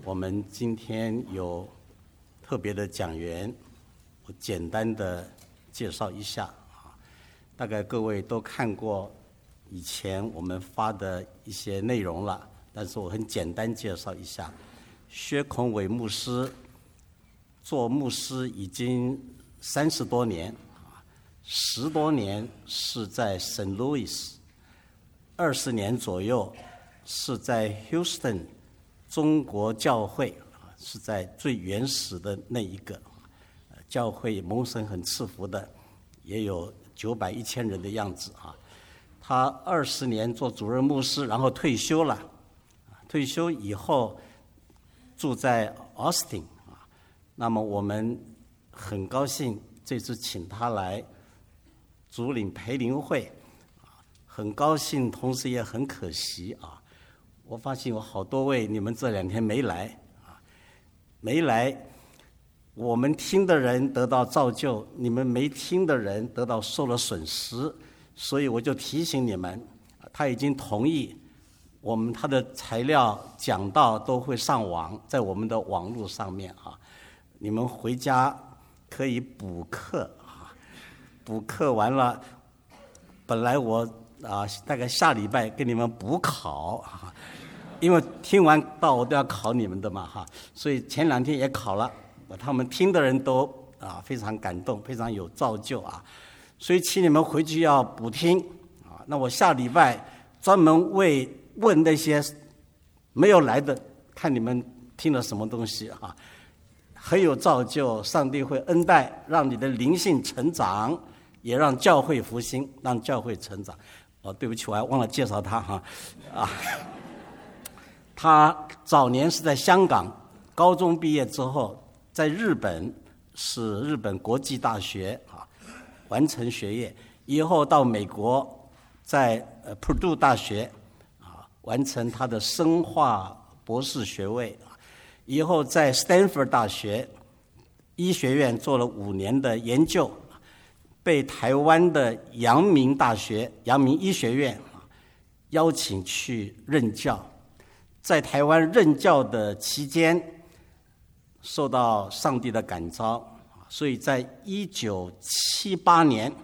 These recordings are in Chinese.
我们今天有特别的讲员，我简单的介绍一下啊。大概各位都看过以前我们发的一些内容了，但是我很简单介绍一下。薛孔伟牧师做牧师已经30多年，10多年是在圣路易斯，20年左右是在 Houston 中国教会，是在最原始的那一个教会，蒙神很赐福的，也有900、1000人的样子啊。他20年做主任牧师，然后退休了。退休以后住在 Austin 啊。那么我们很高兴这次请他来主领培灵会，很高兴，同时也很可惜啊。我发现有好多位你们这2天没来啊，没来，我们听的人得到造就，你们没听的人得到受了损失，所以我就提醒你们，他已经同意他的材料讲道都会上网，在我们的网络上面啊，你们回家可以补课啊，补课完了，本来我大概下礼拜给你们补考啊，因为听完道我都要考你们的嘛哈，所以前2天也考了，他们听的人都非常感动，非常有造就啊，所以请你们回去要补听啊。那我下礼拜专门问那些没有来的，看你们听了什么东西啊，很有造就，上帝会恩待，让你的灵性成长，也让教会复兴，让教会成长。对不起，我还忘了介绍他哈他早年是在香港，高中毕业之后，在日本是日本国际大学完成学业，以后到美国，在Purdue 大学完成他的生化博士学位，以后在 Stanford 大学医学院做了5年的研究，被台湾的阳明大学阳明医学院邀请去任教，在台湾任教的期间受到上帝的感召，所以在1978年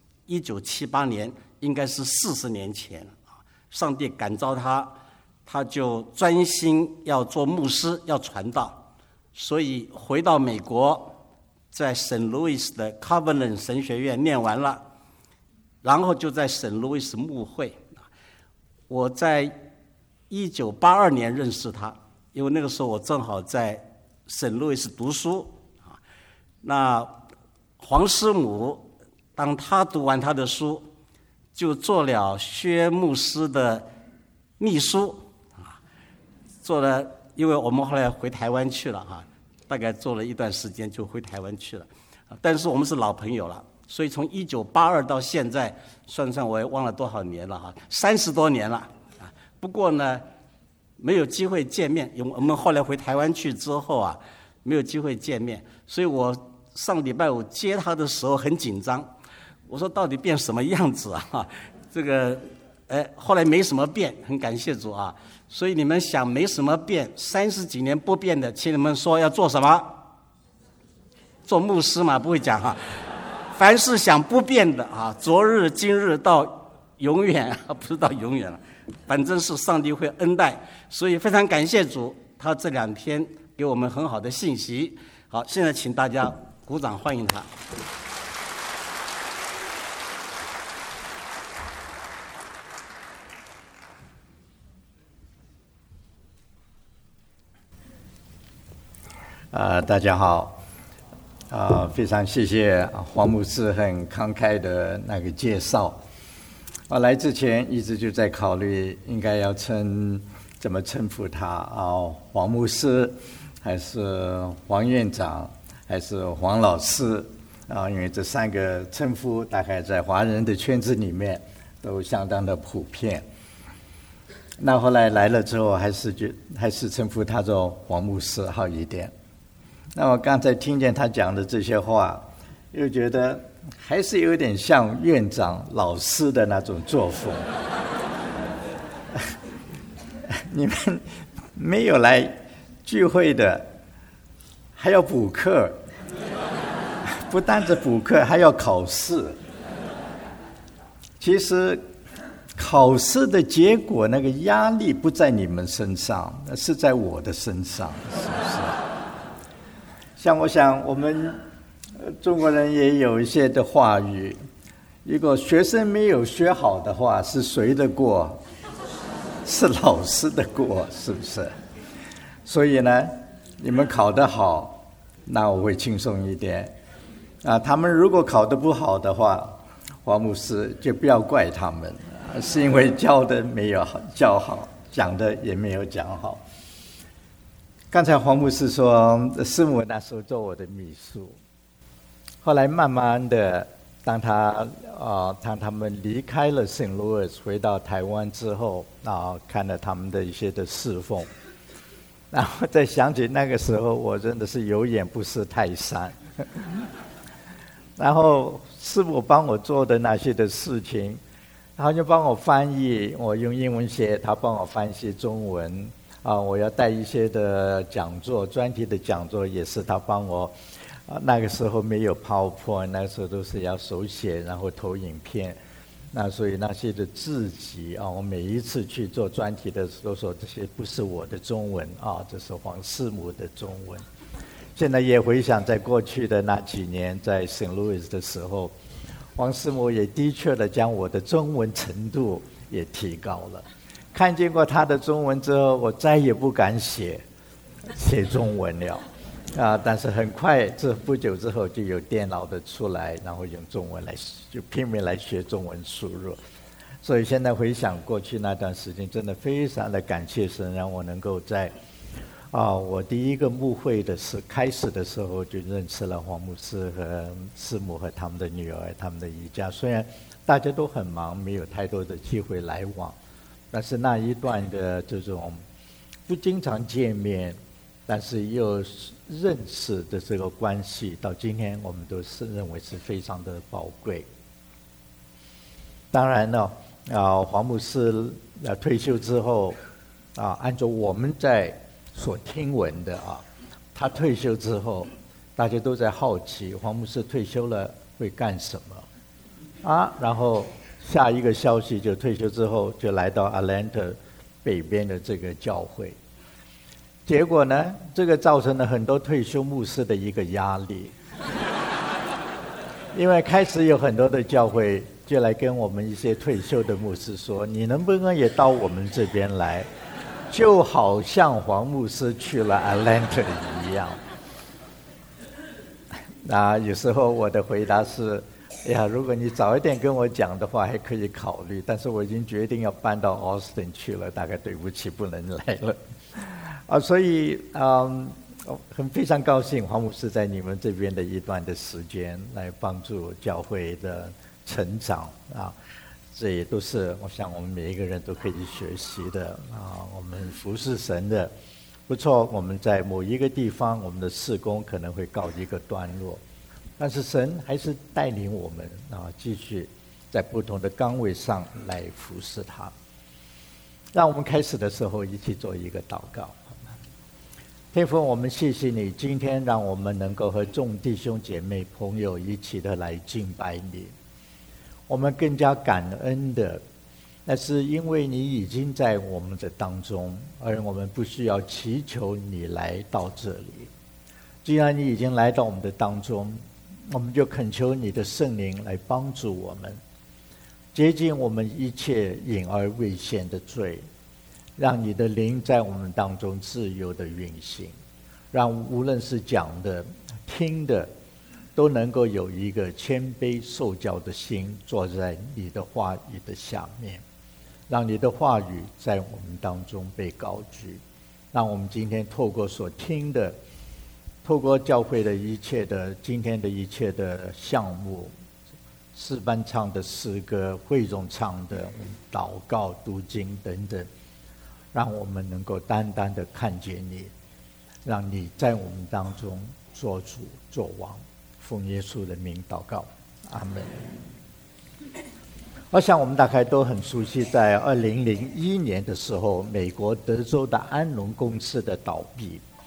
应该是40年前，上帝感召他就专心要做牧师，要传道，所以回到美国，在圣路易斯的 Covenant 神学院念完了，然后就在圣路易斯牧会。我在1982年认识他，因为那个时候我正好在圣路易斯读书那黄师母当他读完他的书，就做了薛牧师的秘书做了，因为我们后来回台湾去了大概做了一段时间就回台湾去了，但是我们是老朋友了，所以从1982到现在，算我也忘了多少年了30多年了不过呢，没有机会见面，因为我们后来回台湾去之后没有机会见面，所以我上礼拜5接他的时候很紧张，我说到底变什么样子这个后来没什么变，很感谢主所以你们想没什么变，30几年不变的，请你们说要做什么？做牧师嘛，不会讲凡是想不变的昨日今日到永远不是到永远了，反正是上帝会恩待，所以非常感谢主，他这2天给我们很好的信息。好，现在请大家鼓掌欢迎他。 大家好，非常谢谢黄牧师很慷慨的那个介绍。来之前一直就在考虑应该要怎么称呼他黄牧师，还是黄院长，还是黄老师因为这3个称呼大概在华人的圈子里面都相当的普遍。那后来来了之后，还是称呼他做黄牧师好一点。那我刚才听见他讲的这些话，又觉得还是有点像院长老师的那种作风。你们没有来聚会的还要补课，不单只补课，还要考试。其实考试的结果，那个压力不在你们身上，是在我的身上，是不是？像我想，我们中国人也有一些的话语，如果学生没有学好的话，是谁的过？是老师的过，是不是？所以呢，你们考得好，那我会轻松一点。他们如果考得不好的话，黄牧师就不要怪他们，是因为教的没有教好，讲的也没有讲好。刚才黄牧师说，师母那时候做我的秘书，后来慢慢的，当他们离开了圣路易斯，回到台湾之后，看了他们的一些的侍奉，然后再想起那个时候，我真的是有眼不识泰山。然后师母帮我做的那些的事情，然后就帮我翻译，我用英文写，他帮我翻译中文。我要带一些的讲座，专题的讲座也是他帮我。那个时候没有 PowerPoint， 那个时候都是要手写，然后投影片。那所以那些的字迹我每一次去做专题的时候都说这些不是我的中文这是黄师母的中文。现在也回想在过去的那几年在圣路易斯的时候，黄师母也的确的将我的中文程度也提高了。看见过他的中文之后，我再也不敢写中文了但是很快不久之后就有电脑的出来，然后用中文来就拼命来学中文输入。所以现在回想过去那段时间，真的非常的感谢神，让我能够在我第一个牧会的开始的时候就认识了黄牧师和师母和他们的女儿，他们的一家。虽然大家都很忙，没有太多的机会来往，但是那一段的这种不经常见面，但是又认识的这个关系，到今天我们都是认为是非常的宝贵。当然呢，黄牧师退休之后按照我们在所听闻的他退休之后，大家都在好奇黄牧师退休了会干什么然后下一个消息就退休之后就来到 Atlanta 北边的这个教会。结果呢，这个造成了很多退休牧师的一个压力，因为开始有很多的教会就来跟我们一些退休的牧师说，你能不能也到我们这边来，就好像黄牧师去了 Atlanta 一样。有时候我的回答是，如果你早一点跟我讲的话还可以考虑，但是我已经决定要搬到 Austin 去了，大概对不起不能来了。所以非常高兴黄牧师在你们这边的一段的时间来帮助教会的成长这也都是我想我们每一个人都可以学习的我们服侍神的不错，我们在某一个地方我们的事工可能会告一个段落，但是神还是带领我们继续在不同的岗位上来服侍他。让我们开始的时候一起做一个祷告。天父，我们谢谢你今天让我们能够和众弟兄姐妹朋友一起的来敬拜你。我们更加感恩的那是因为你已经在我们的当中，而我们不需要祈求你来到这里。既然你已经来到我们的当中，我们就恳求你的圣灵来帮助我们，洁净我们一切隐而未现的罪，让你的灵在我们当中自由的运行，让无论是讲的听的都能够有一个谦卑受教的心，坐在你的话语的下面，让你的话语在我们当中被高举。让我们今天透过所听的，透过教会的一切的今天的一切的项目，诗班唱的诗歌，会众唱的祷告读经等等，让我们能够单单的看见你，让你在我们当中做主做王。奉耶稣的名祷告，阿们。我想我们大概都很熟悉，在2001年的时候，美国德州的安农公司的倒闭，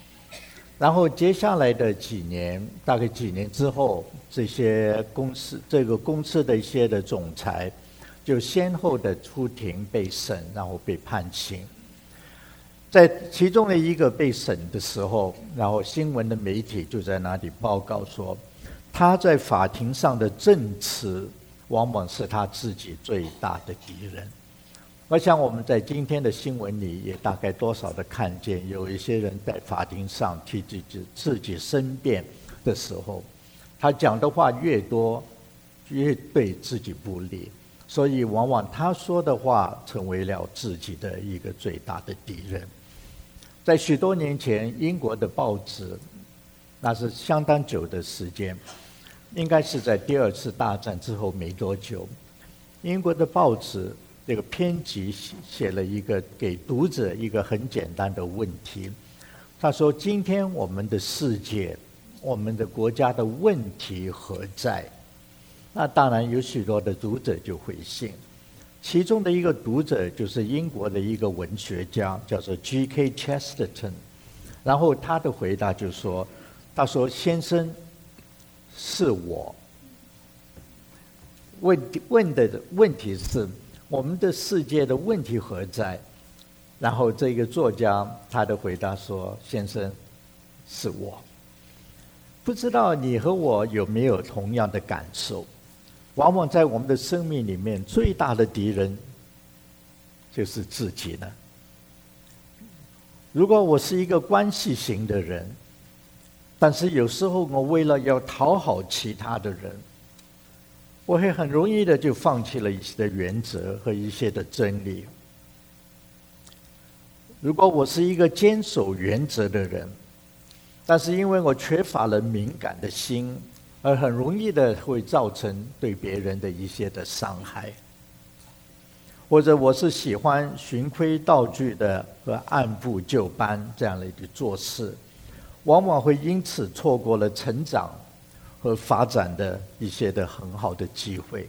然后接下来的几年，大概几年之后，这个公司的一些的总裁，就先后的出庭被审，然后被判刑。在其中的一个被审的时候，然后新闻的媒体就在那里报告说，他在法庭上的证词，往往是他自己最大的敌人。我想我们在今天的新闻里也大概多少的看见，有一些人在法庭上替自己申辩的时候，他讲的话越多，越对自己不利，所以往往他说的话成为了自己的一个最大的敌人。在许多年前，英国的报纸，那是相当久的时间，应该是在第二次大战之后没多久，英国的报纸这个编辑写了一个给读者一个很简单的问题，他说：今天我们的世界，我们的国家的问题何在？那当然有许多的读者就回信，其中的一个读者就是英国的一个文学家，叫做 G.K. Chesterton， 然后他的回答就说：他说先生，是我。问的问题是我们的世界的问题何在？然后这个作家他的回答说：先生，是我。不知道你和我有没有同样的感受？往往在我们的生命里面，最大的敌人就是自己呢。如果我是一个关系型的人，但是有时候我为了要讨好其他的人，我会很容易的就放弃了一些的原则和一些的真理。如果我是一个坚守原则的人，但是因为我缺乏了敏感的心，而很容易的会造成对别人的一些的伤害。或者我是喜欢循规蹈矩的和按部就班这样的一个做事，往往会因此错过了成长和发展的一些的很好的机会。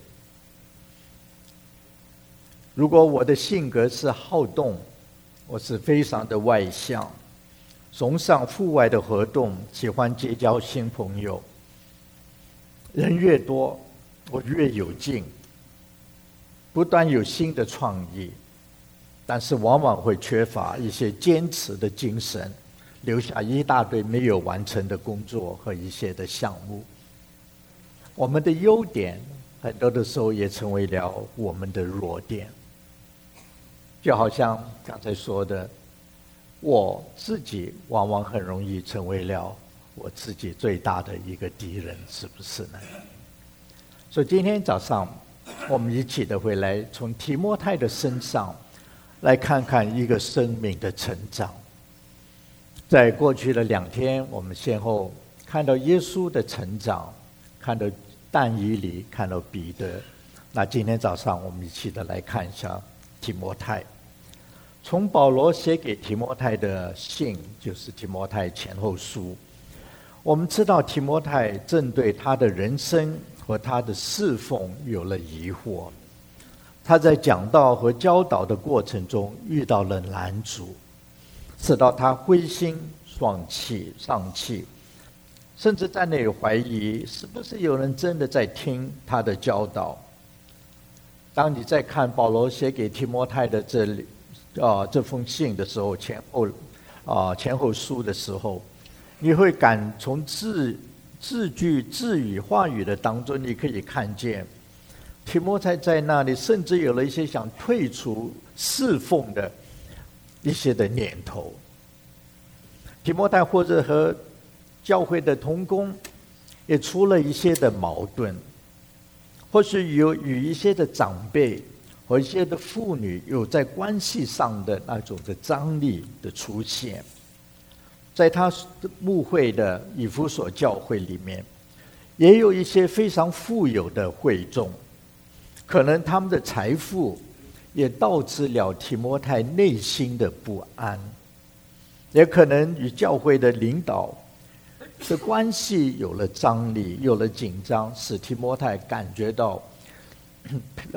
如果我的性格是好动，我是非常的外向，崇尚户外的活动，喜欢结交新朋友，人越多我越有劲，不断有新的创意，但是往往会缺乏一些坚持的精神，留下一大堆没有完成的工作和一些的项目。我们的优点很多的时候也成为了我们的弱点，就好像刚才说的，我自己往往很容易成为了我自己最大的一个敌人，是不是呢？所以今天早上我们一起的会来从提摩太的身上来看看一个生命的成长。在过去的2天，我们先后看到耶稣的成长，看到但以理，看到彼得。那今天早上我们一起的来看一下提摩太。从保罗写给提摩太的信，就是提摩太前后书，我们知道提摩太正对他的人生和他的侍奉有了疑惑，他在讲道和教导的过程中遇到了拦阻，使到他灰心丧气，甚至在那里怀疑是不是有人真的在听他的教导。当你在看保罗写给提摩太的这封信的时候，前后书的时候，你会从字句字语话语的当中，你可以看见提摩太在那里甚至有了一些想退出侍奉的一些的念头。提摩太或者和教会的同工也出了一些的矛盾，或是与一些的长辈和一些的妇女有在关系上的那种的张力的出现。在他牧会的以弗所教会里面，也有一些非常富有的会众，可能他们的财富也导致了提摩太内心的不安，也可能与教会的领导的关系有了张力，有了紧张，使提摩太感觉到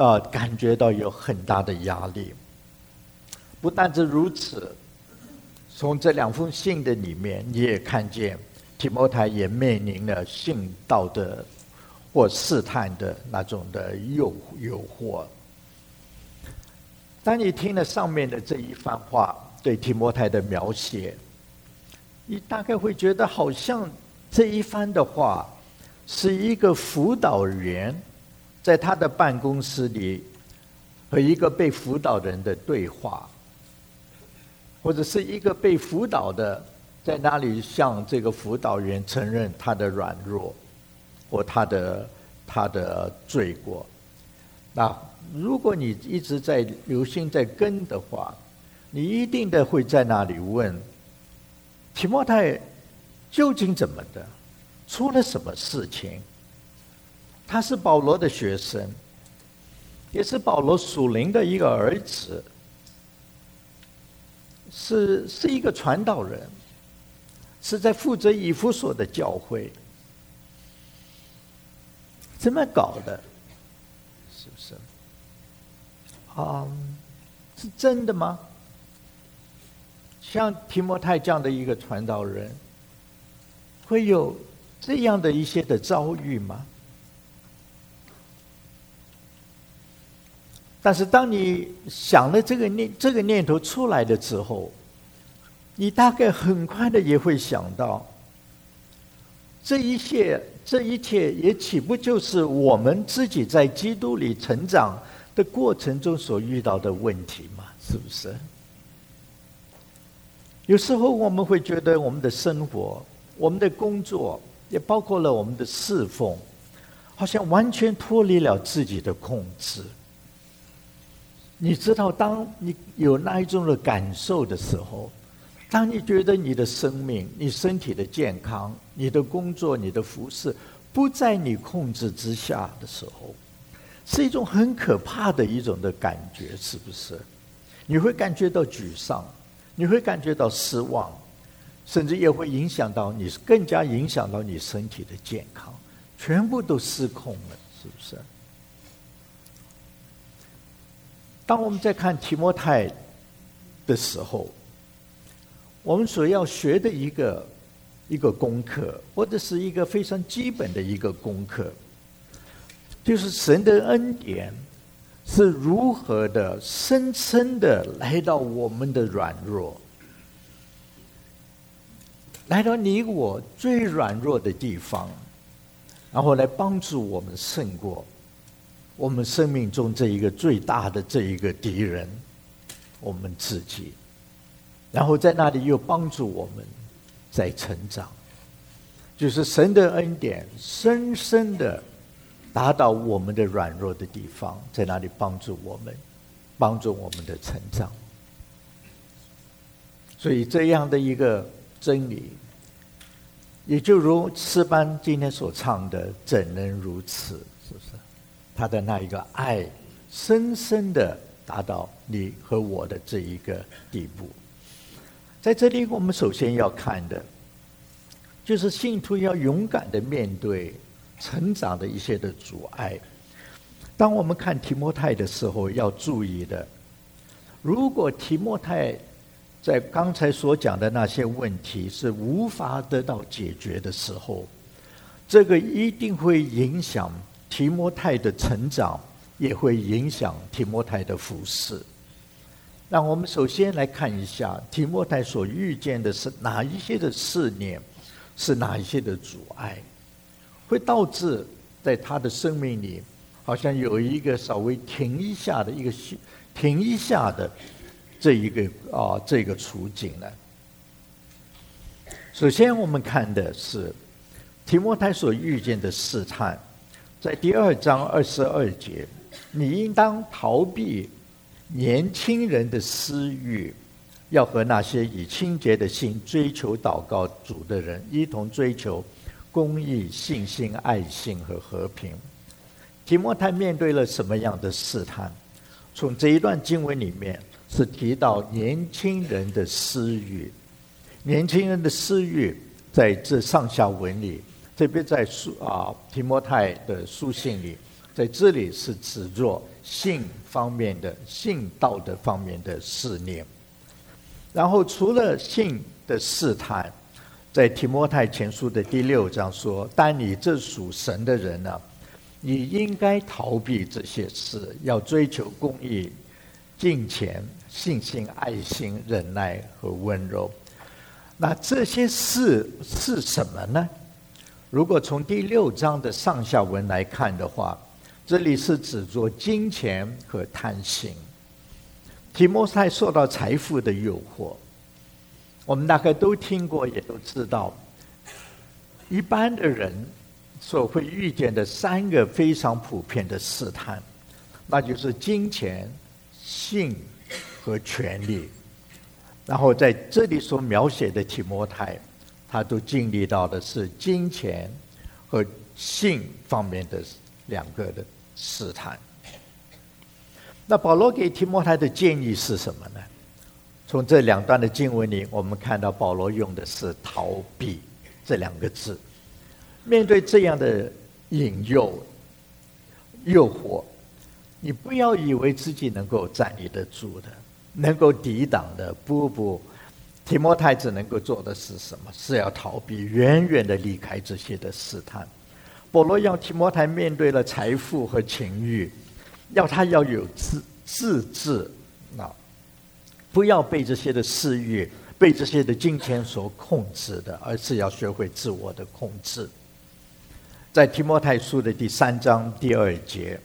有很大的压力。不但是如此， 从这2封信的里面，你也看见提摩太也面临了信道的或试探的那种的诱惑。当你听了上面的这一番话对提摩太的描写，你大概会觉得好像这一番的话是一个辅导员在他的办公室里和一个被辅导人的对话，或者是一个被辅导的在那里向这个辅导员承认他的软弱或他的罪过。那如果你一直在留心在跟的话，你一定的会在那里问提摩太究竟怎么的，出了什么事情？他是保罗的学生，也是保罗属灵的一个儿子，是一个传道人，是在负责以弗所的教会，怎么搞的？是不是？是真的吗？像提摩太这样的一个传道人，会有这样的一些的遭遇吗？但是当你想了这个念头出来的之后，你大概很快的也会想到，这一切也岂不就是我们自己在基督里成长的过程中所遇到的问题吗？是不是？有时候我们会觉得我们的生活、我们的工作，也包括了我们的侍奉，好像完全脱离了自己的控制。你知道，当你有那一种的感受的时候，当你觉得你的生命、你身体的健康、你的工作、你的服事不在你控制之下的时候，是一种很可怕的一种的感觉，是不是？你会感觉到沮丧，你会感觉到失望，甚至也会更加影响到你身体的健康，全部都失控了，是不是？当我们在看提摩太的时候，我们所要学的一个功课，或者是一个非常基本的一个功课，就是神的恩典是如何的深深的来到我们的软弱，来到你我最软弱的地方，然后来帮助我们胜过我们生命中这一个最大的这一个敌人，我们自己，然后在那里又帮助我们在成长，就是神的恩典深深的达到我们的软弱的地方，在那里帮助我们的成长。所以这样的一个真理，也就如诗班今天所唱的怎能如此，是不是？他的那一个爱深深的达到你和我的这一个地步。在这里我们首先要看的就是信徒要勇敢的面对成长的一些的阻碍。当我们看提摩太的时候要注意的，如果提摩太在刚才所讲的那些问题是无法得到解决的时候，这个一定会影响提摩太的成长，也会影响提摩太的服事。让我们首先来看一下提摩太所遇见的是哪一些的试炼，是哪一些的阻碍，会导致在他的生命里好像有一个稍微停一下的这个处境呢。首先我们看的是提摩太所遇见的试探，在第2章22节，你应当逃避年轻人的私欲，要和那些以清洁的心追求祷告主的人一同追求公义、信心、爱心和和平。提摩太面对了什么样的试探？从这一段经文里面是提到年轻人的私欲。年轻人的私欲在这上下文里，特别在提摩太的书信里，在这里是指作性道德方面的试炼。 然后除了性的试探，在提摩太前书的第6章说，但你这属神的人呢，你应该逃避这些事，要追求公义、敬虔、信心、爱心、忍耐和温柔。那这些事是什么呢？如果从第6章的上下文来看的话，这里是指着金钱和贪心。提摩太受到财富的诱惑，我们大概都听过，也都知道，一般的人所会遇见的3个非常普遍的试探，那就是金钱、性和权力。然后在这里所描写的提摩太，他都经历到的是金钱和性方面的2个的试探。那保罗给提摩太的建议是什么呢？从这2段的经文里，我们看到保罗用的是逃避这2个字。面对这样的引诱、诱惑，你不要以为自己能够站立得住的，能够抵挡的。不，提摩太只能够做的是什么？是要逃避，远远的离开这些的试探。保罗让提摩太面对了财富和情欲，要他要有自制，不要被这些的私欲、被这些的金钱所控制的，而是要学会自我的控制。在提摩太书的第3章第2节，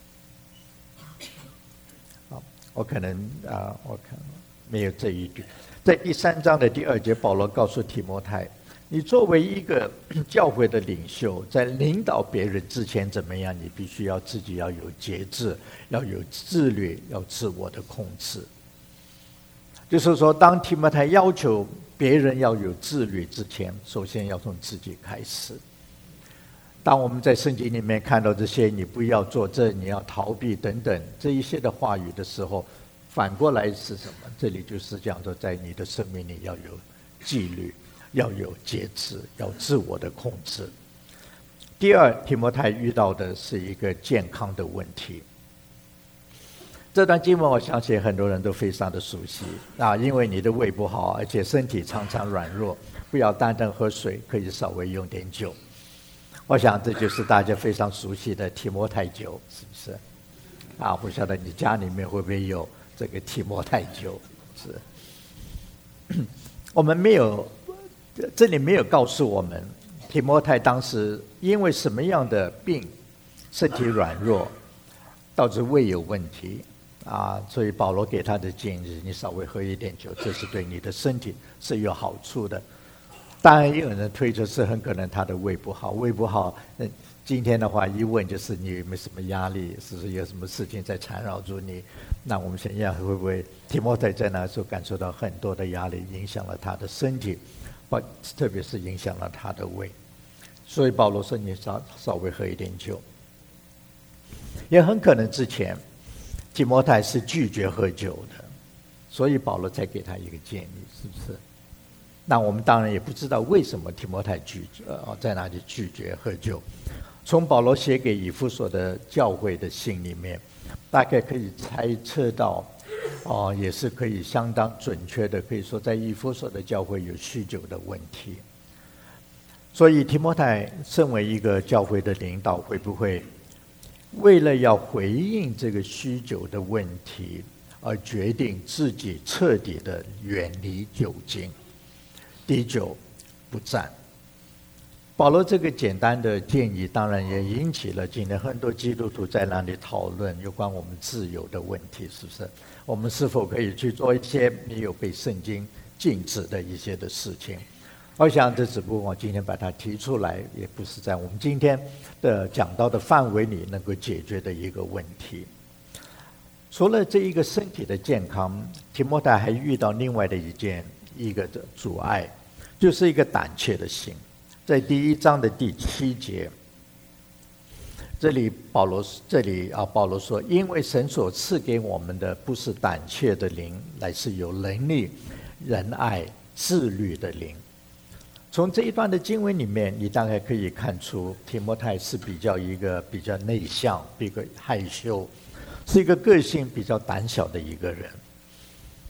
我可能没有这一句。在第3章的第2节，保罗告诉提摩太，你作为一个教会的领袖，在领导别人之前怎么样，你必须要自己要有节制，要有自律，要自我的控制。就是说，当提摩太要求别人要有自律之前，首先要从自己开始。当我们在圣经里面看到这些你不要做这，你要逃避等等这一些的话语的时候，反过来是什么？这里就是讲说，在你的生命里要有纪律，要有节制，要自我的控制。第二，提摩太遇到的是一个健康的问题。这段经文我相信很多人都非常的熟悉因为你的胃不好，而且身体常常软弱，不要单单喝水，可以稍微用点酒。我想这就是大家非常熟悉的提摩太酒，是不是？不晓得你家里面会不会有这个提摩太酒？是。我们没有，这里没有告诉我们提摩太当时因为什么样的病，身体软弱，导致胃有问题所以保罗给他的建议，你稍微喝一点酒，这是对你的身体是有好处的。当然也有人推测是很可能他的胃不好，今天的话一问就是你有没有什么压力，是不是有什么事情在缠绕住你？那我们想想会不会提摩太在那时候感受到很多的压力，影响了他的身体，特别是影响了他的胃。所以保罗说你稍微喝一点酒。也很可能之前提摩太是拒绝喝酒的，所以保罗才给他一个建议，是不是？那我们当然也不知道为什么提摩太在那里拒绝喝酒。从保罗写给以弗所的教会的信里面，大概可以猜测到也是可以相当准确的，可以说在以弗所的教会有酗酒的问题。所以提摩太身为一个教会的领导，会不会为了要回应这个酗酒的问题，而决定自己彻底的远离酒精，滴酒不沾？保罗这个简单的建议，当然也引起了今天很多基督徒在那里讨论有关我们自由的问题，是不是？我们是否可以去做一些没有被圣经禁止的一些的事情？我想这只不过我今天把它提出来，也不是在我们今天的讲到的范围里能够解决的一个问题。除了这一个身体的健康，提摩太还遇到另外的一个阻碍，就是一个胆怯的心。在第1章的第7节，这里保罗说，因为神所赐给我们的不是胆怯的灵，乃是有能力、仁爱、自律的灵。从这一段的经文里面，你大概可以看出提摩太是一个比较内向、比较害羞，是一个个性比较胆小的一个人。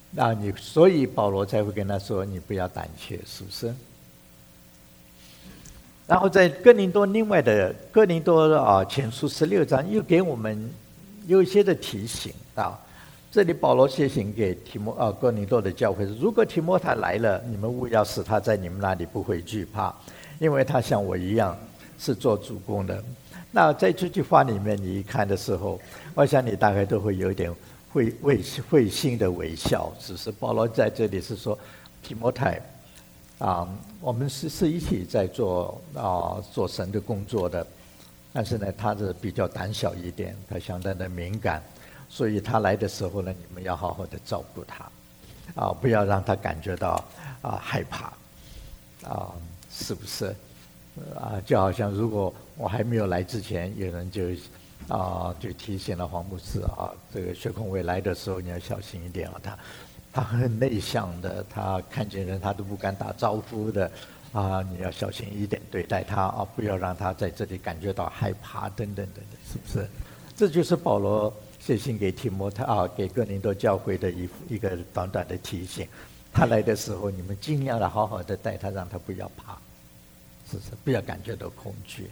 所以保罗才会跟他说：“你不要胆怯，是不是？”然后在哥林多前书16章又给我们有一些的提醒啊。这里保罗写信给哥林多的教会：如果提摩太来了，你们务要使他在你们那里不会惧怕，因为他像我一样是做主工的。那在这句话里面，你一看的时候，我想你大概都会有一点会心的微笑。只是保罗在这里是说，提摩太我们是一起在做神的工作的，但是呢，他是比较胆小一点，他相当的敏感，所以他来的时候呢，你们要好好的照顾他，不要让他感觉到害怕，是不是？就好像如果我还没有来之前，有人就提醒了黄牧师这个薛孔伟来的时候你要小心一点他很内向的，他看见人他都不敢打招呼的你要小心一点对待他不要让他在这里感觉到害怕等等等等，是不是？这就是保罗写信给提摩太给哥林多教会的一个短短的提醒。他来的时候，你们尽量的好好的带他，让他不要怕，是不是？不要感觉到恐惧。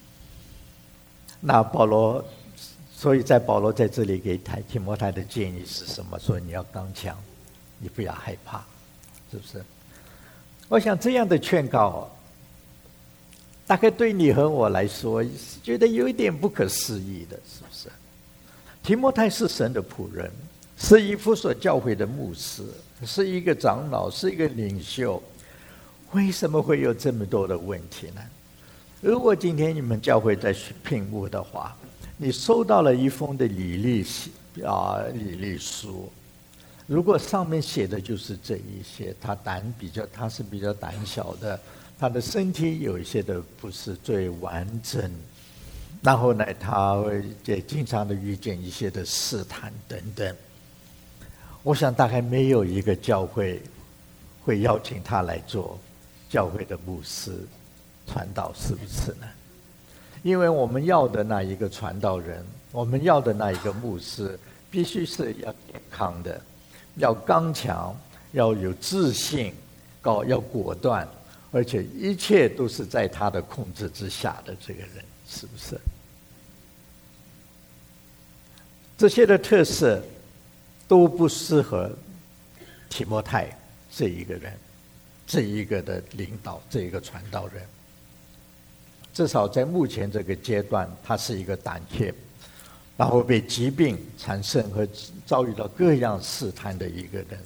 那所以在保罗在这里给提摩太的建议是什么？说你要刚强，你不要害怕，是不是？我想这样的劝告，大概对你和我来说，觉得有一点不可思议的，是不是？提摩太是神的仆人，是以弗所教会的牧师，是一个长老，是一个领袖，为什么会有这么多的问题呢？如果今天你们教会在聘牧的话，你收到了一封的履历书，如果上面写的就是这一些，他是比较胆小的，他的身体有一些的不是最完整，然后呢，他会也经常的遇见一些的试探等等。我想大概没有一个教会会邀请他来做教会的牧师传道，是不是呢？因为我们要的那一个传道人，我们要的那一个牧师，必须是要健康的，要刚强，要有自信，要果断，而且一切都是在他的控制之下的这个人，是不是？这些的特色都不适合提摩太这一个人，这一个的领导，这一个传道人。至少在目前这个阶段，他是一个胆怯，然后被疾病缠身和遭遇到各样试探的一个人。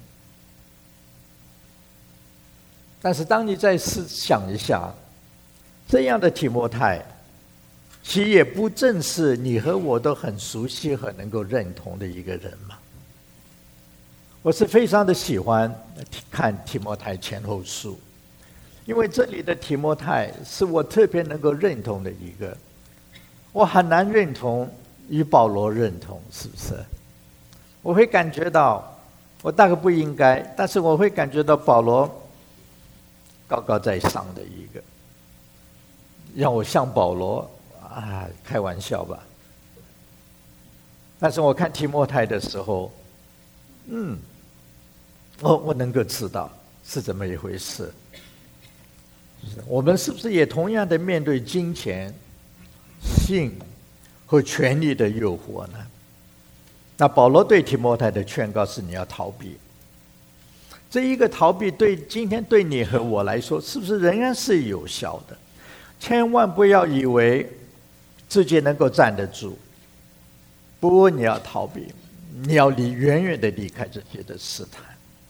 但是当你再想一下，这样的提摩太，其实也不正是你和我都很熟悉和能够认同的一个人吗？我是非常的喜欢看提摩太前后书，因为这里的提摩太是我特别能够认同的一个，我很难认同与保罗认同，是不是？我会感觉到，我大概不应该，但是我会感觉到保罗高高在上的一个，让我像保罗开玩笑吧。但是我看提摩太的时候，我能够知道是怎么一回事。我们是不是也同样的面对金钱、性和权力的诱惑呢？那保罗对提摩太的劝告是你要逃避。这一个逃避今天对你和我来说，是不是仍然是有效的？千万不要以为自己能够站得住，不过你要逃避，你要远远的离开这些的试探。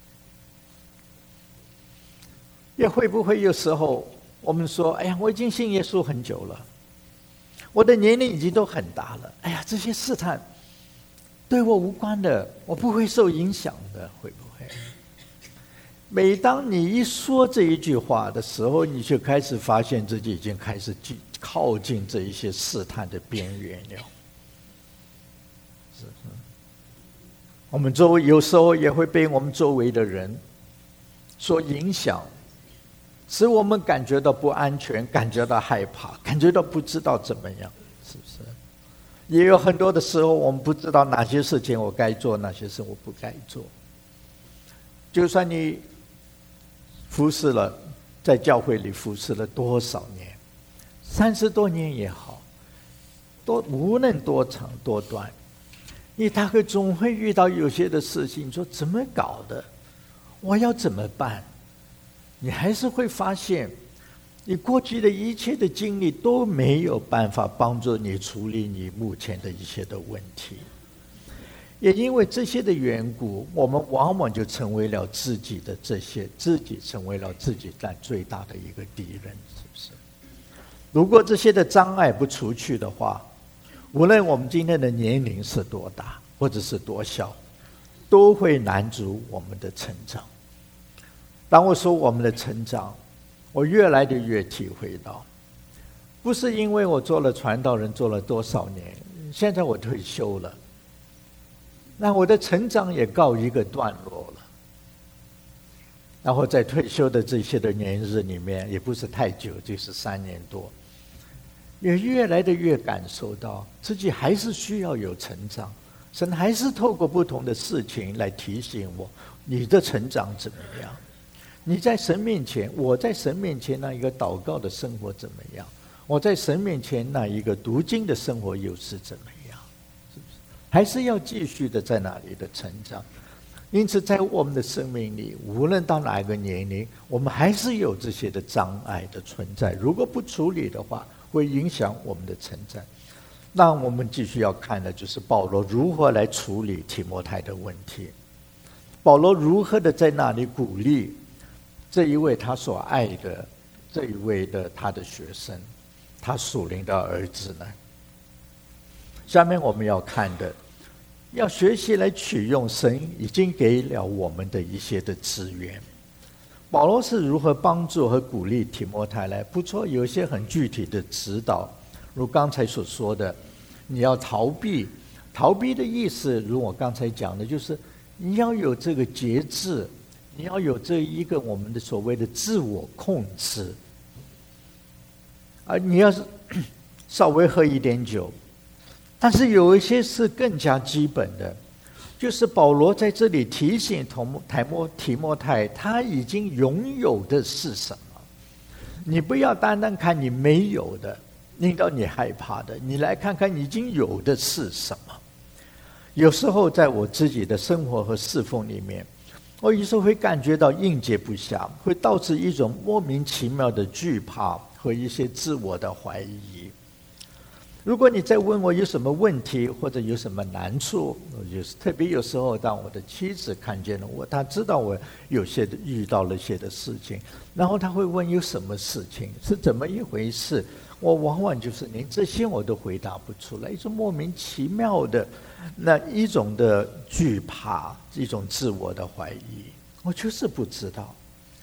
也会不会有时候我们说，哎呀，我已经信耶稣很久了，我的年龄已经都很大了，哎呀，这些试探对我无关的，我不会受影响的，会不会？每当你一说这一句话的时候，你就开始发现自己已经开始靠近这一些试探的边缘了。我们周围有时候也会被我们周围的人所影响，使我们感觉到不安全，感觉到害怕，感觉到不知道怎么样，是不是？也有很多的时候，我们不知道哪些事情我该做，哪些事我不该做。 就算你服侍了，在教会里服侍了多少年，30多年也好，无论多长多短，你大概总会遇到有些的事情，你说怎么搞的，我要怎么办？你还是会发现你过去的一切的经历都没有办法帮助你处理你目前的一些的问题。也因为这些的缘故，我们往往就成为了自己成为了自己最大的一个敌人，是不是？如果这些的障碍不除去的话，无论我们今天的年龄是多大或者是多小，都会拦阻我们的成长。当我说我们的成长，我越来越体会到，不是因为我做了传道人做了多少年，现在我退休了，那我的成长也告一个段落了。然后在退休的这些的年日里面，也不是太久，就是3年多，也越来越感受到自己还是需要有成长。神还是透过不同的事情来提醒我，你的成长怎么样？你在神面前，我在神面前那一个祷告的生活怎么样？我在神面前那一个读经的生活又是怎么样？是不是？还是要继续的在那里的成长。因此在我们的生命里，无论到哪一个年龄，我们还是有这些的障碍的存在，如果不处理的话，会影响我们的成长。那我们继续要看的就是保罗如何来处理提摩太的问题，保罗如何的在那里鼓励这一位他所爱的这一位的他的学生，他属灵的儿子呢？下面我们要看的，要学习来取用神已经给了我们的一些的资源。保罗是如何帮助和鼓励提摩太来？不错，有一些很具体的指导，如刚才所说的，你要逃避的意思，如我刚才讲的，就是你要有这个节制，你要有这一个我们的所谓的自我控制。而你要是稍微喝一点酒，但是有一些是更加基本的，就是保罗在这里提醒提摩太，他已经拥有的是什么？你不要单单看你没有的，令到你害怕的，你来看看你已经有的是什么。有时候在我自己的生活和侍奉里面，我有时候会感觉到应接不暇，会导致一种莫名其妙的惧怕和一些自我的怀疑。如果你再问我有什么问题或者有什么难处，特别有时候当我的妻子看见了我，她知道我有些遇到了些的事情，然后她会问有什么事情，是怎么一回事，我往往就是连这些我都回答不出来，一种莫名其妙的那一种的惧怕，一种自我的怀疑，我就是不知道。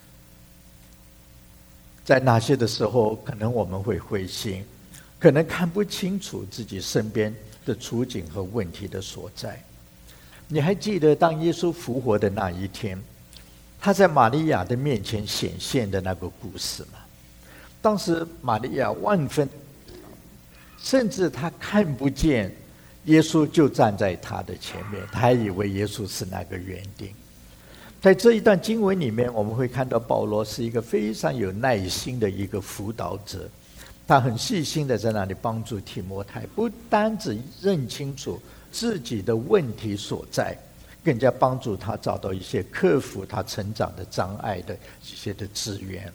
在哪些的时候可能我们会灰心，可能看不清楚自己身边的处境和问题的所在。你还记得当耶稣复活的那一天，他在玛利亚的面前显现的那个故事吗？当时玛利亚万分，甚至他看不见耶稣就站在他的前面，他还以为耶稣是那个园丁。在这一段经文里面，我们会看到保罗是一个非常有耐心的一个辅导者，他很细心的在那里帮助提摩太，不单只认清楚自己的问题所在，更加帮助他找到一些克服他成长的障碍的一些的资源。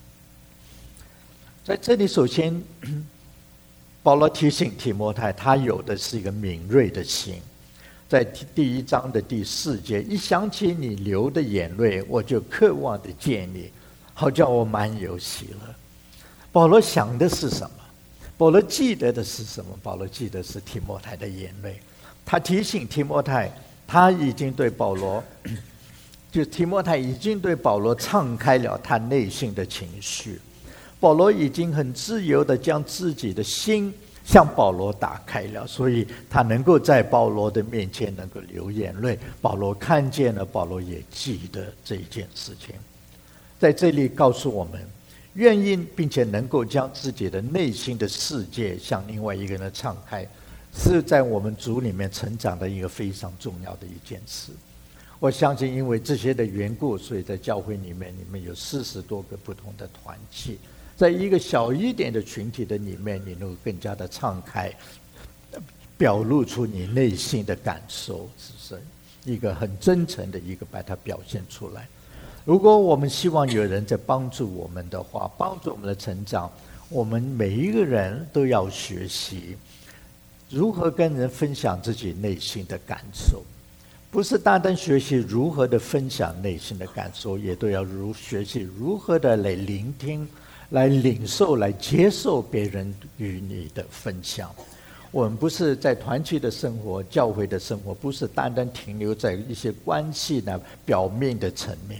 在这里，首先保罗提醒提摩太，他有的是一个敏锐的心。在第1章的第4节，一想起你流的眼泪，我就渴望的见你，好叫我满有喜乐。保罗想的是什么？保罗记得的是什么？保罗记得是提摩太的眼泪。他提醒提摩太，他已经对保罗，就提摩太已经对保罗敞开了他内心的情绪。保罗已经很自由的将自己的心向保罗打开了，所以他能够在保罗的面前能够流眼泪。保罗看见了，保罗也记得这一件事情。在这里告诉我们，愿意并且能够将自己的内心的世界向另外一个人敞开，是在我们主里面成长的一个非常重要的一件事。 我相信因为这些的缘故，所以在教会里面，你们有40多个不同的团契，在一个小一点的群体的里面，你能够更加的敞开，表露出你内心的感受，是不是一个很真诚的一个把它表现出来？如果我们希望有人在帮助我们的话，帮助我们的成长，我们每一个人都要学习如何跟人分享自己内心的感受。不是单单学习如何的分享内心的感受，也都要学习如何的来聆听、来领受、来接受别人与你的分享。我们不是在团契的生活、教会的生活，不是单单停留在一些关系的表面的层面，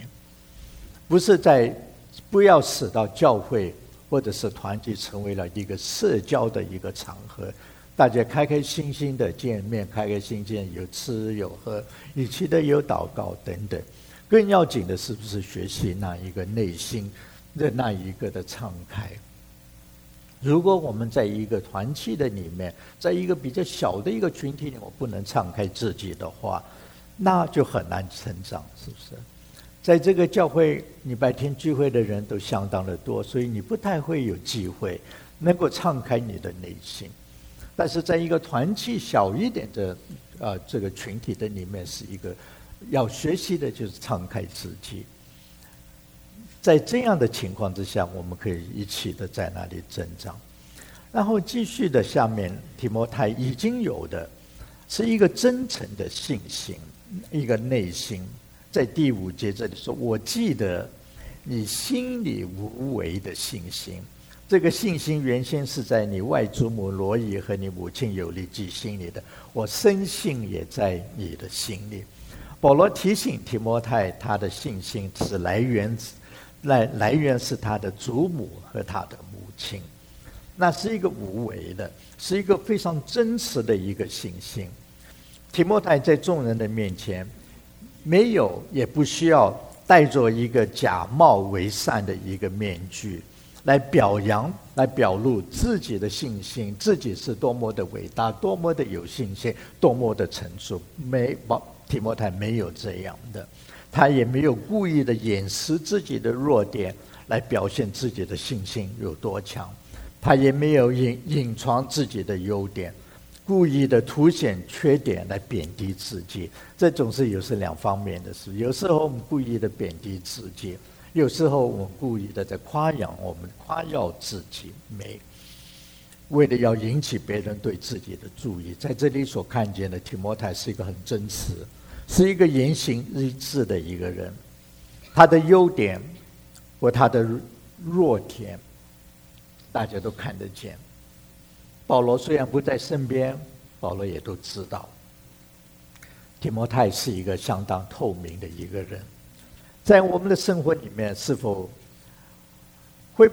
不要使到教会或者是团契成为了一个社交的一个场合。大家开开心心的见面，开开心心有吃有喝，一起的有祷告等等。更要紧的是不是学习那一个内心的那一个的敞开？如果我们在一个团契的里面，在一个比较小的一个群体里，我不能敞开自己的话，那就很难成长，是不是？在这个教会礼拜天聚会的人都相当的多，所以你不太会有机会能够敞开你的内心。但是在一个团契小一点的这个群体的里面，是一个要学习的就是敞开自己。在这样的情况之下，我们可以一起的在那里增长。然后继续的，下面提摩太已经有的是一个真诚的信心，一个内心。在第5节这里说，我记得你心里无为的信心。这个信心原先是在你外祖母罗以和你母亲有利记心里的，我深信也在你的心里。保罗提醒提摩太，他的信心是来源是他的祖母和他的母亲，那是一个无为的，是一个非常真实的一个信心。提摩太在众人的面前，没有也不需要戴着一个假冒为善的一个面具，来表扬、来表露自己的信心，自己是多么的伟大，多么的有信心，多么的成熟。提摩太没有这样的，他也没有故意的掩饰自己的弱点，来表现自己的信心有多强。他也没有隐藏自己的优点，故意的凸显缺点来贬低自己。这种是有时2方面的事，有时候我们故意的贬低自己，有时候我们故意的在夸耀自己美，为了要引起别人对自己的注意。在这里所看见的提摩太是一个很真实，是一个言行一致的一个人，他的优点和他的弱点大家都看得见。保罗虽然不在身边，保罗也都知道提摩太是一个相当透明的一个人。在我们的生活里面，是否会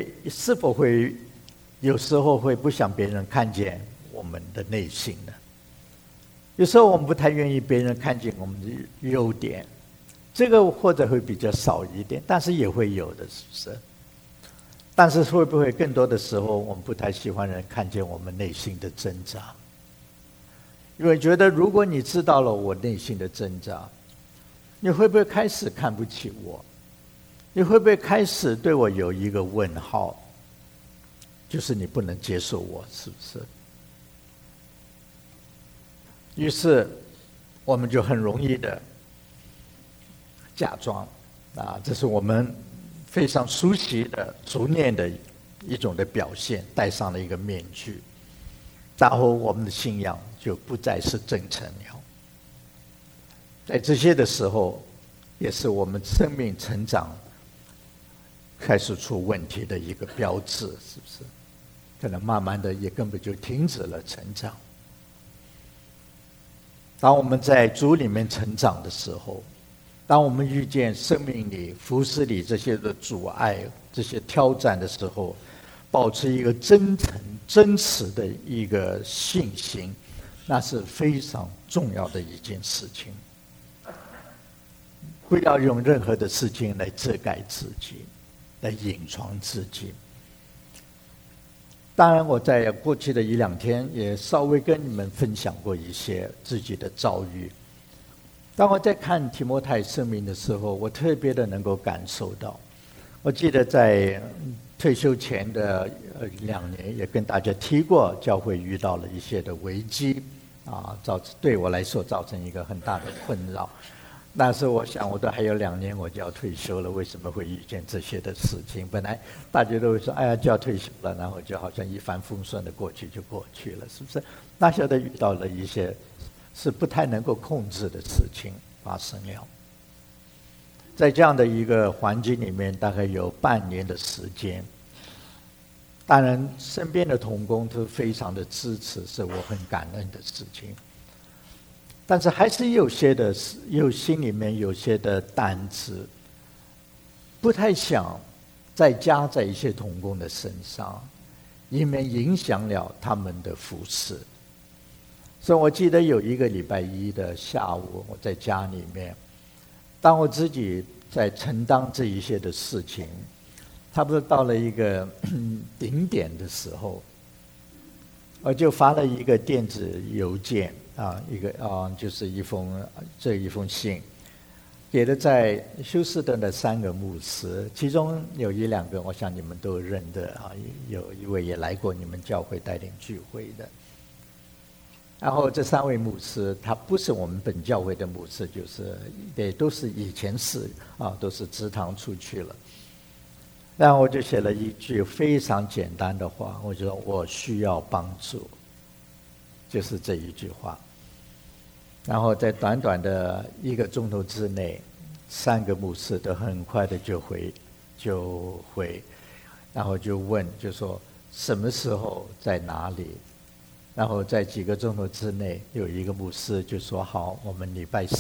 有时候会不想别人看见我们的内心呢？有时候我们不太愿意别人看见我们的优点，这个或者会比较少一点，但是也会有的，是不是？但是会不会更多的时候，我们不太喜欢人看见我们内心的挣扎？因为觉得如果你知道了我内心的挣扎，你会不会开始看不起我？你会不会开始对我有一个问号？就是你不能接受我，是不是？于是我们就很容易的假装这是我们非常熟悉的、熟练的一种的表现，戴上了一个面具，然后我们的信仰就不再是真诚了。在这些的时候，也是我们生命成长开始出问题的一个标志，是不是？可能慢慢的也根本就停止了成长。当我们在主里面成长的时候，当我们遇见生命里、服事里这些的阻碍、这些挑战的时候，保持一个真诚、真实的一个信心，那是非常重要的一件事情。不要用任何的事情来遮盖自己，来隐藏自己。当然，我在过去的1-2天也稍微跟你们分享过一些自己的遭遇。 当我在看提摩太生命的时候，我特别的能够感受到。我记得在退休前的2年，也跟大家提过，教会遇到了一些的危机啊，对我来说造成一个很大的困扰。那时候我想，我都还有2年我就要退休了，为什么会遇见这些的事情？本来大家都会说，哎呀，就要退休了，然后就好像一帆风顺的过去就过去了，是不是？那时候都遇到了一些是不太能够控制的事情发生了。在这样的一个环境里面，大概有半年的时间。当然，身边的同工都非常的支持，是我很感恩的事情。但是还是心里面有些的担子，不太想再加在一些同工的身上，以免影响了他们的服事。所以我记得有一个礼拜一的下午，我在家里面，当我自己在承担这一些的事情，差不多到了一个顶点的时候，我就发了一个电子邮件就是这一封信，给了在休斯顿的3个牧师，其中有1-2个，我想你们都认得啊，有一位也来过你们教会带领聚会的。然后这3位牧师，他不是我们本教会的牧师，就是也都是以前是都是职堂出去了。然后我就写了一句非常简单的话，我就说我需要帮助，就是这一句话。然后在短短的1个钟头之内，3个牧师都很快的就回，然后就问，就说什么时候在哪里。然后在几个钟头之内，有一个牧师就说好，我们礼拜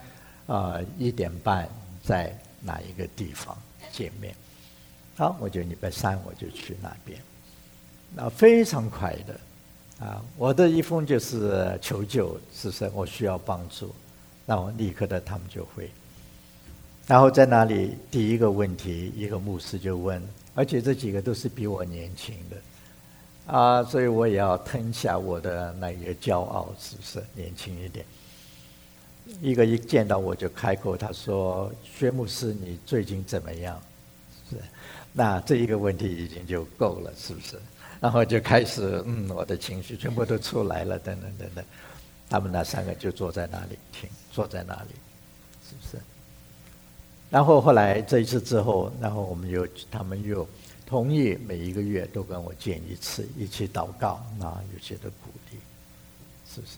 31点半在哪一个地方见面。好，我就礼拜3我就去那边。那非常快的我的一封就是求救，是我需要帮助，那我立刻的他们就会。然后在那里第一个问题，一个牧师就问，而且这几个都是比我年轻的。所以我也要吞下我的那个骄傲，是不是年轻一点？一见到我就开口，他说：“薛牧师，你最近怎么样？”是，那这一个问题已经就够了，是不是？然后就开始，我的情绪全部都出来了，等等等等。他们那3个就坐在那里听，坐在那里，是不是？然后后来这一次之后，然后他们又同意每一个月都跟我见一次，一起祷告，有些的鼓励，是不是？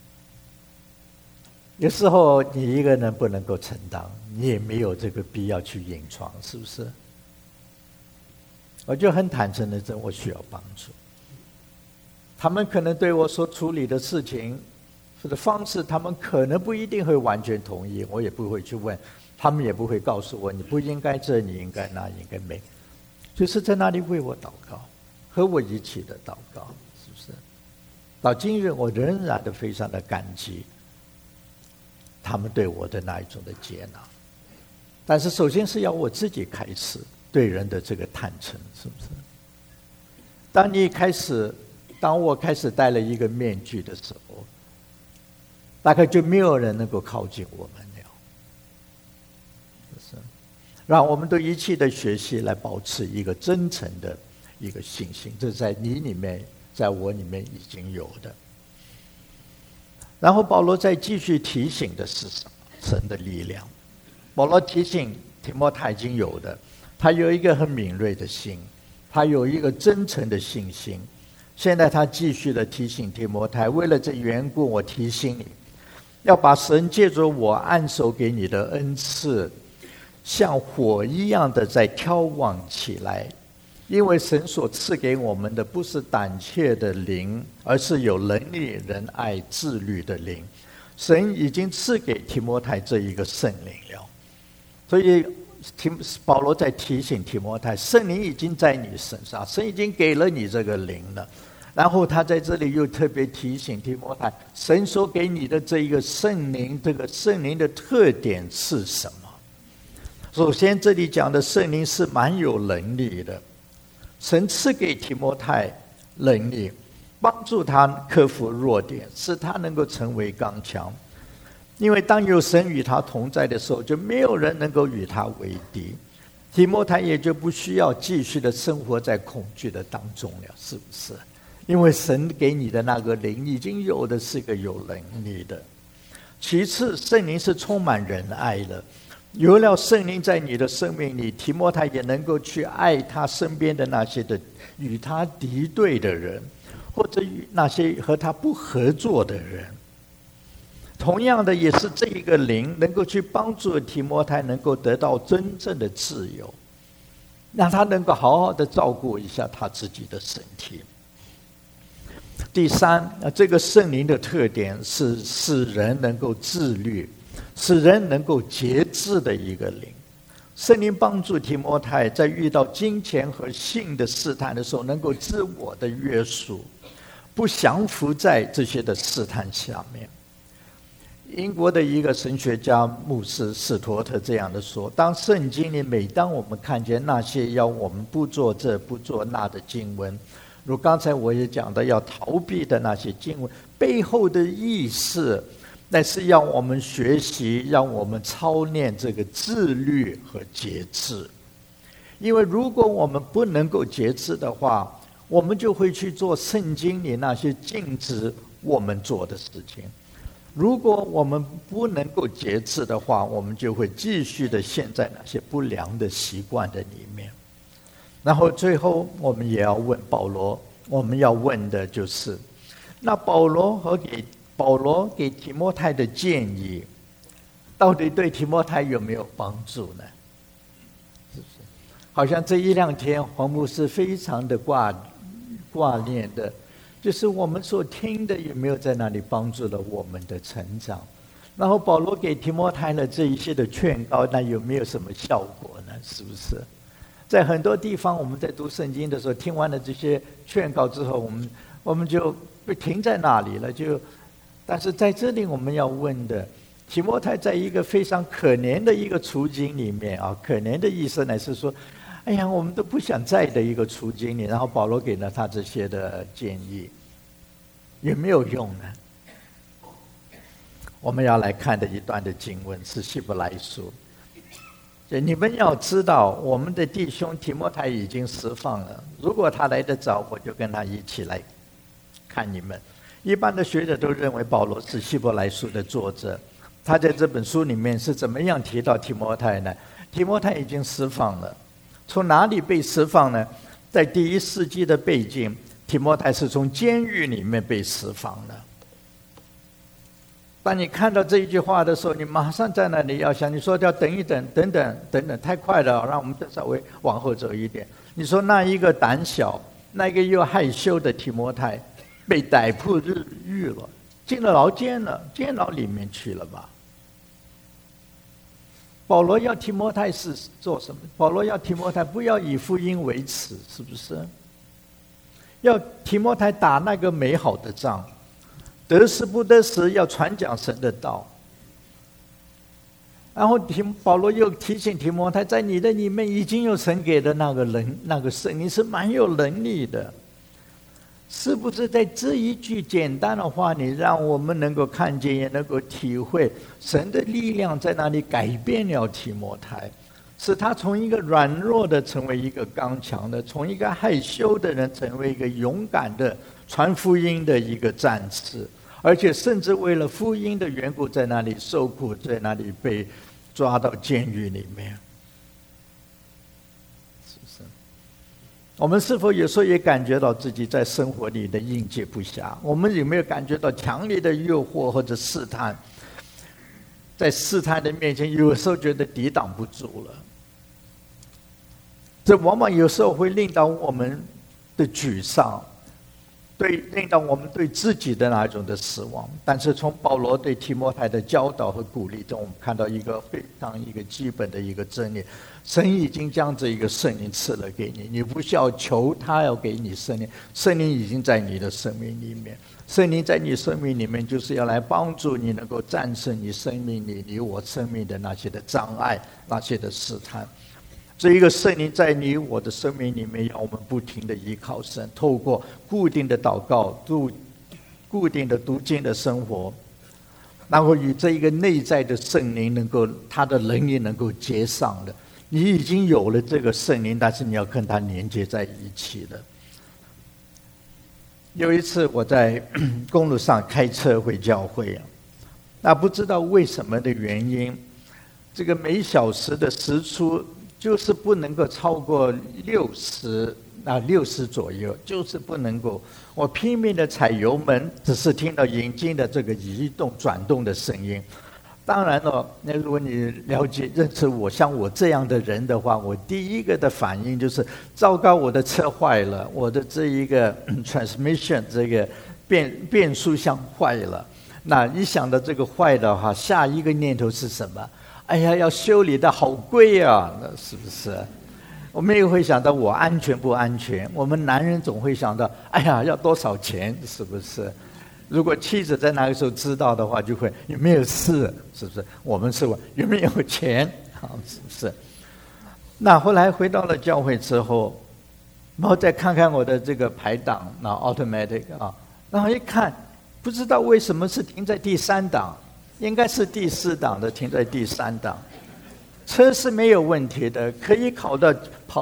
有时候你一个人不能够承担，你也没有这个必要去隐藏，是不是？我就很坦诚的说，我需要帮助。他们可能对我所处理的事情的方式，他们可能不一定会完全同意，我也不会去问，他们也不会告诉我你不应该这，你应该那，应该没。就是在那里为我祷告，和我一起的祷告，是不是？到今日，我仍然的非常的感激他们对我的那一种的接纳。但是首先是要我自己开始对人的这个坦诚，是不是？当我开始戴了一个面具的时候，大概就没有人能够靠近我们了，是不是？让我们都一起的学习来保持一个真诚的一个信心，这在你里面，在我里面已经有的。然后保罗在继续提醒的是什么？神的力量。保罗提醒提摩太已经有的，他有一个很敏锐的心，他有一个真诚的信心。现在他继续的提醒提摩太，为了这缘故，我提醒你，要把神借着我按手给你的恩赐，像火一样的在挑旺起来。因为神所赐给我们的不是胆怯的灵，而是有能力、仁爱、自律的灵。神已经赐给提摩太这一个圣灵了，所以保罗在提醒提摩太，圣灵已经在你身上，神已经给了你这个灵了。然后他在这里又特别提醒提摩太，神所给你的这一个圣灵，这个圣灵的特点是什么？首先这里讲的圣灵是蛮有能力的，神赐给提摩太能力，帮助他克服弱点，使他能够成为刚强。 因为当有神与他同在的时候，就没有人能够与他为敌。提摩太也就不需要继续的生活在恐惧的当中了，是不是？因为神给你的那个灵已经有的是个有能力的。其次，圣灵是充满仁爱的，有了圣灵在你的生命里，提摩太也能够去爱他身边的那些的与他敌对的人，或者与那些和他不合作的人。同样的，也是这一个灵能够去帮助提摩太能够得到真正的自由，让他能够好好的照顾一下他自己的身体。第三，这个圣灵的特点是使人能够自律，使人能够节制的一个灵。圣灵帮助提摩太在遇到金钱和性的试探的时候，能够自我的约束，不降服在这些的试探下面。英国的一个神学家牧师史托特这样的说：当圣经里每当我们看见那些要我们不做这不做那的经文，如刚才我也讲的要逃避的那些经文，背后的意思那是要我们学习，让我们操练这个自律和节制。因为如果我们不能够节制的话，我们就会去做圣经里那些禁止我们做的事情。如果我们不能够节制的话，我们就会继续的陷在那些不良的习惯的里面。然后最后我们也要问保罗，我们要问的就是，那保罗给提摩太的建议，到底对提摩太有没有帮助呢？是不是？好像这一两天黄牧师非常的挂念的，就是我们所听的有没有在那里帮助了我们的成长？然后保罗给提摩太的这一些的劝告，那有没有什么效果呢？是不是？在很多地方我们在读圣经的时候，听完了这些劝告之后，我们就停在那里了。但是在这里我们要问的，提摩太在一个非常可怜的一个处境里面啊，可怜的意思呢是说，哎呀，我们都不想在的一个处境里，然后保罗给了他这些的建议，有没有用呢？我们要来看的一段的经文是希伯来书。你们要知道，我们的弟兄提摩太已经释放了，如果他来得早，我就跟他一起来看你们。一般的学者都认为保罗是希伯来书的作者，他在这本书里面是怎么样提到提摩太呢？提摩太已经释放了，从哪里被释放呢？在第1世纪的背景，提摩太是从监狱里面被释放的。当你看到这一句话的时候，你马上在那里要想，你说要等一等，等等，太快了，让我们再稍微往后走一点。你说那一个胆小、那个又害羞的提摩太，被逮捕入狱了，进了牢监了，监牢里面去了吧？保罗要提摩太是做什么？保罗要提摩太不要以福音为耻，是不是？要提摩太打那个美好的仗。得时不得时要传讲神的道，然后保罗又提醒提摩太，在你的里面已经有神给的那个圣灵是蛮有能力的，是不是？在这一句简单的话里，让我们能够看见，也能够体会神的力量在那里改变了提摩太，使他从一个软弱的成为一个刚强的，从一个害羞的人成为一个勇敢的传福音的一个战士。而且甚至为了福音的缘故，在那里受苦，在那里被抓到监狱里面，是不是？我们是否有时候也感觉到自己在生活里的应接不暇？我们有没有感觉到强烈的诱惑或者试探？在试探的面前，有时候觉得抵挡不住了。这往往有时候会令到我们的沮丧。令到我们对自己的那一种的失望。但是从保罗对提摩太的教导和鼓励中，我们看到一个非常一个基本的一个真理：神已经将这一个圣灵赐了给你，你不需要求他要给你圣灵，圣灵已经在你的生命里面。圣灵在你生命里面，就是要来帮助你能够战胜你生命里你我生命的那些的障碍，那些的试探。这一个圣灵在你我的生命里面，让我们不停的依靠神，透过固定的祷告、固定的读经的生活， 然后与这一个内在的圣灵能够他的能力能够接上的。你已经有了这个圣灵，但是你要跟他连接在一起的。有一次我在公路上开车回教会那不知道为什么的原因，这个每小时的时速就是不能够超过60左右，就是不能够。我拼命的踩油门，只是听到引擎的这个移动转动的声音。当然了，那如果你了解认识我，像我这样的人的话，我第一个的反应就是糟糕，我的车坏了，我的这一个 transmission 这个变速箱坏了。那一想到这个坏的话，下一个念头是什么？哎呀，要修理的好贵啊，那是不是？我们也会想到我安全不安全？我们男人总会想到，哎呀，要多少钱？是不是？如果妻子在那个时候知道的话，就会有没有事？是不是？我们是问有没有钱？是不是？那后来回到了教会之后，然后再看看我的这个排档，那 automatic 然后一看，不知道为什么是停在第3档，应该是第4档的，停在第3档。车是没有问题的，可以跑到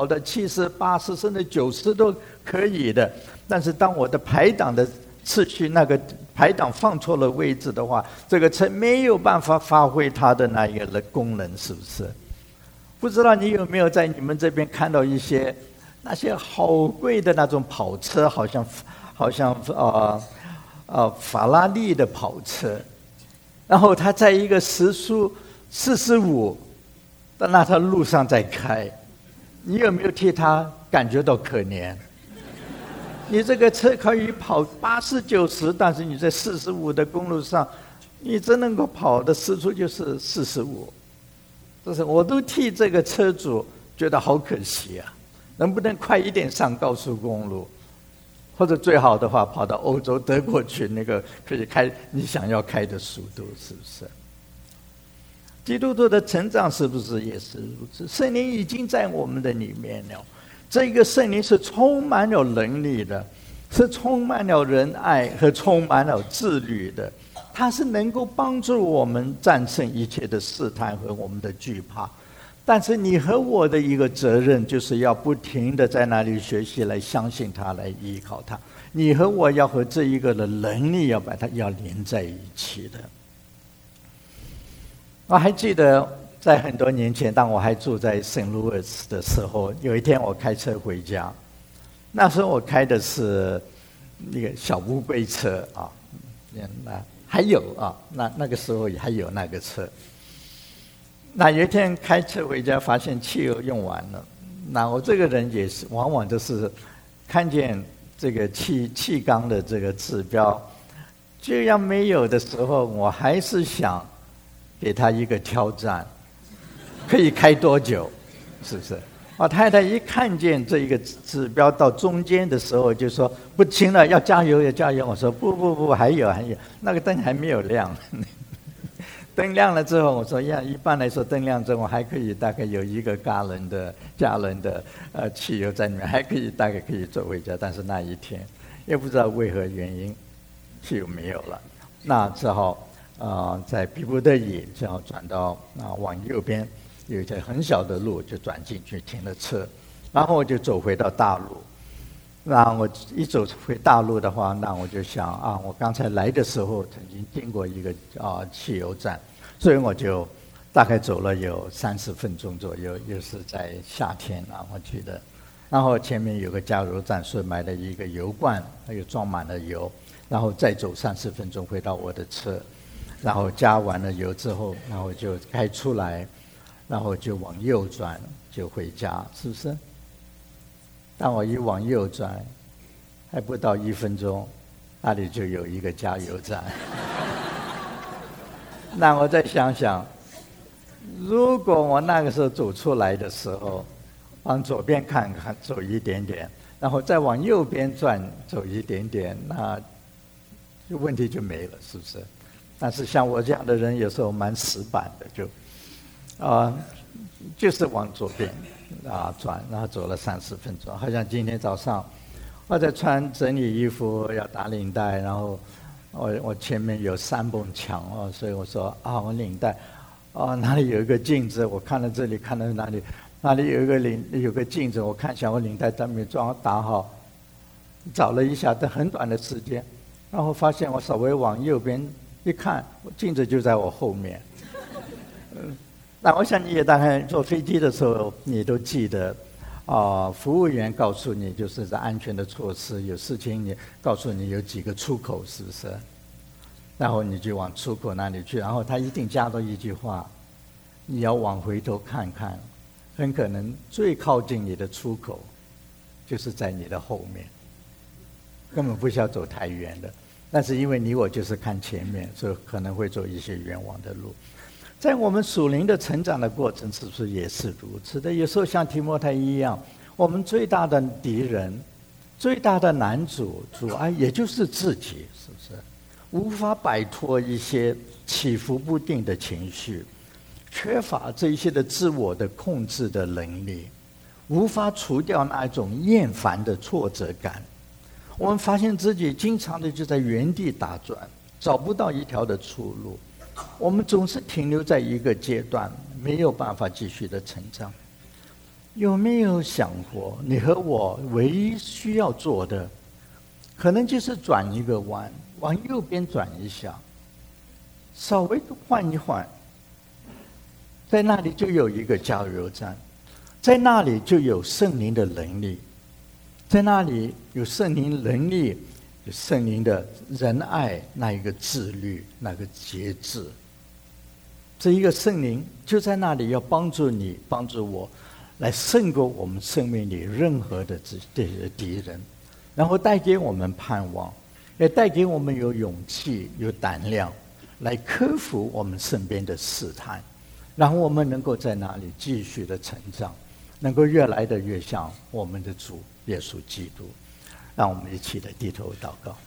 70、80甚至90都可以的。但是当我的排档的次序那个排档放错了位置的话，这个车没有办法发挥它的那一个功能，是不是？不知道你有没有在你们这边看到一些那些好贵的那种跑车，好像法拉利的跑车，然后它在一个时速45，那它路上在开，你有没有替它感觉到可怜？你这个车可以跑80、90，但是你在45的公路上，你只能够跑的时速就是45，就是我都替这个车主觉得好可惜啊！能不能快一点上高速公路，或者最好的话跑到欧洲德国去，那个可以开你想要开的速度，是不是？基督徒的成长是不是也是如此？圣灵已经在我们的里面了。这个圣灵是充满了能力的，是充满了仁爱和充满了自律的，它是能够帮助我们战胜一切的试探和我们的惧怕。但是你和我的一个责任，就是要不停的在那里学习，来相信他，来依靠他。你和我要和这一个的能力要把它要连在一起的。我还记得在很多年前，当我还住在圣路易斯的时候，有一天我开车回家，那时候我开的是那个小乌龟车那还有那个时候也还有那个车。那有一天开车回家，发现汽油用完了。那我这个人也是，往往就是看见这个气缸的这个指标这样没有的时候，我还是想给他一个挑战。可以开多久？是不是？我太太一看见这一个指标到中间的时候，就说不行了，要加油，要加油。我说不，还有，那个灯还没有亮。灯亮了之后，我说一般来说灯亮之后还可以大概有1个加仑的汽油在里面，还可以大概可以走回家。但是那一天也不知道为何原因，汽油没有了，那只好在逼不得已，只好转到往右边。有一条很小的路，就转进去停了车，然后我就走回到大路。那我一走回大路的话，那我就想我刚才来的时候曾经经过一个汽油站，所以我就大概走了有30分钟左右，又是在夏天我记得。然后前面有个加油站，所以买了一个油罐，又装满了油，然后再走30分钟回到我的车，然后加完了油之后，然后就开出来。然后就往右转，就回家，是不是？当我一往右转，还不到1分钟，那里就有一个加油站。那我再想想，如果我那个时候走出来的时候，往左边看看，走一点点，然后再往右边转，走一点点，那问题就没了，是不是？但是像我这样的人，有时候蛮死板的，就是往左边转，然后走了30分钟。好像今天早上我在整理衣服，要打领带，然后我前面有3埲墙哦，所以我说我领带哪里有一个镜子，我看到这里，看到哪里有个镜子，我看一下我领带在没打好，找了一下，在很短的时间，然后发现我稍微往右边一看，镜子就在我后面。那我想你也大概坐飞机的时候，你都记得服务员告诉你就是在安全的措施，有事情你告诉你有几个出口，是不是？然后你就往出口那里去，然后他一定加多一句话，你要往回头看看，很可能最靠近你的出口就是在你的后面，根本不需要走太远的。但是因为你我就是看前面，所以可能会走一些冤枉的路。在我们属灵的成长的过程，是不是也是如此的？有时候像提摩太一样，我们最大的敌人、最大的难阻碍，也就是自己，是不是？无法摆脱一些起伏不定的情绪，缺乏这一些的自我的控制的能力，无法除掉那一种厌烦的挫折感。我们发现自己经常的就在原地打转，找不到一条的出路。我们总是停留在一个阶段，没有办法继续的成长。有没有想过，你和我唯一需要做的，可能就是转一个弯，往右边转一下，稍微换一换，在那里就有一个加油站，在那里就有圣灵的能力，在那里有圣灵能力，有圣灵的仁爱，那一个自律，那个节制。这一个圣灵就在那里，要帮助你，帮助我，来胜过我们生命里任何的这些敌人，然后带给我们盼望，也带给我们有勇气、有胆量，来克服我们身边的试探，然后我们能够在那里继续的成长，能够越来的越像我们的主耶稣基督。让我们一起的低头祷告。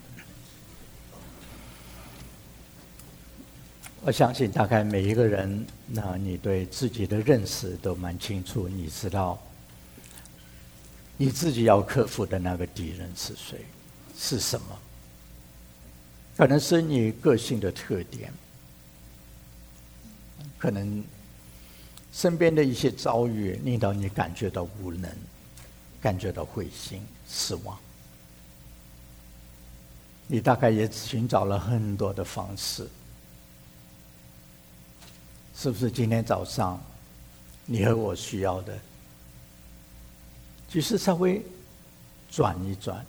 我相信大概每一个人，那你对自己的认识都蛮清楚，你知道你自己要克服的那个敌人是谁，是什么？可能是你个性的特点，可能身边的一些遭遇令到你感觉到无能，感觉到灰心失望。你大概也寻找了很多的方式，是不是今天早上你和我需要的就是稍微转一转，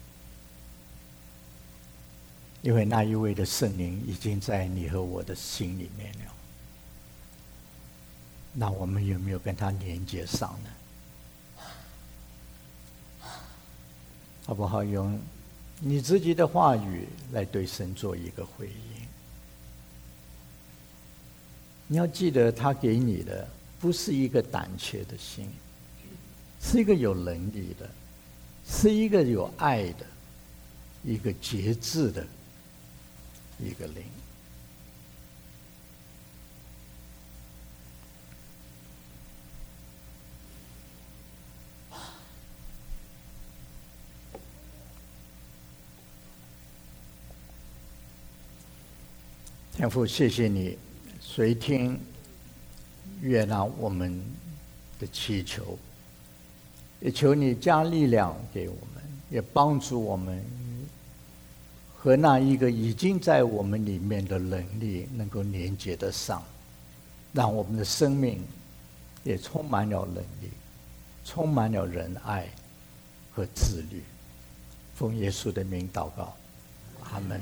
因为那一位的圣灵已经在你和我的心里面了。那我们有没有跟他连接上呢？好不好？用你自己的话语来对神做一个回应。你要记得，他给你的不是一个胆怯的心，是一个有能力的，是一个有爱的，一个节制的一个灵。天父，谢谢你垂听悦纳我们的祈求，也求你加力量给我们，也帮助我们和那一个已经在我们里面的能力能够连接得上，让我们的生命也充满了能力，充满了仁爱和自律。奉耶稣的名祷告，阿们。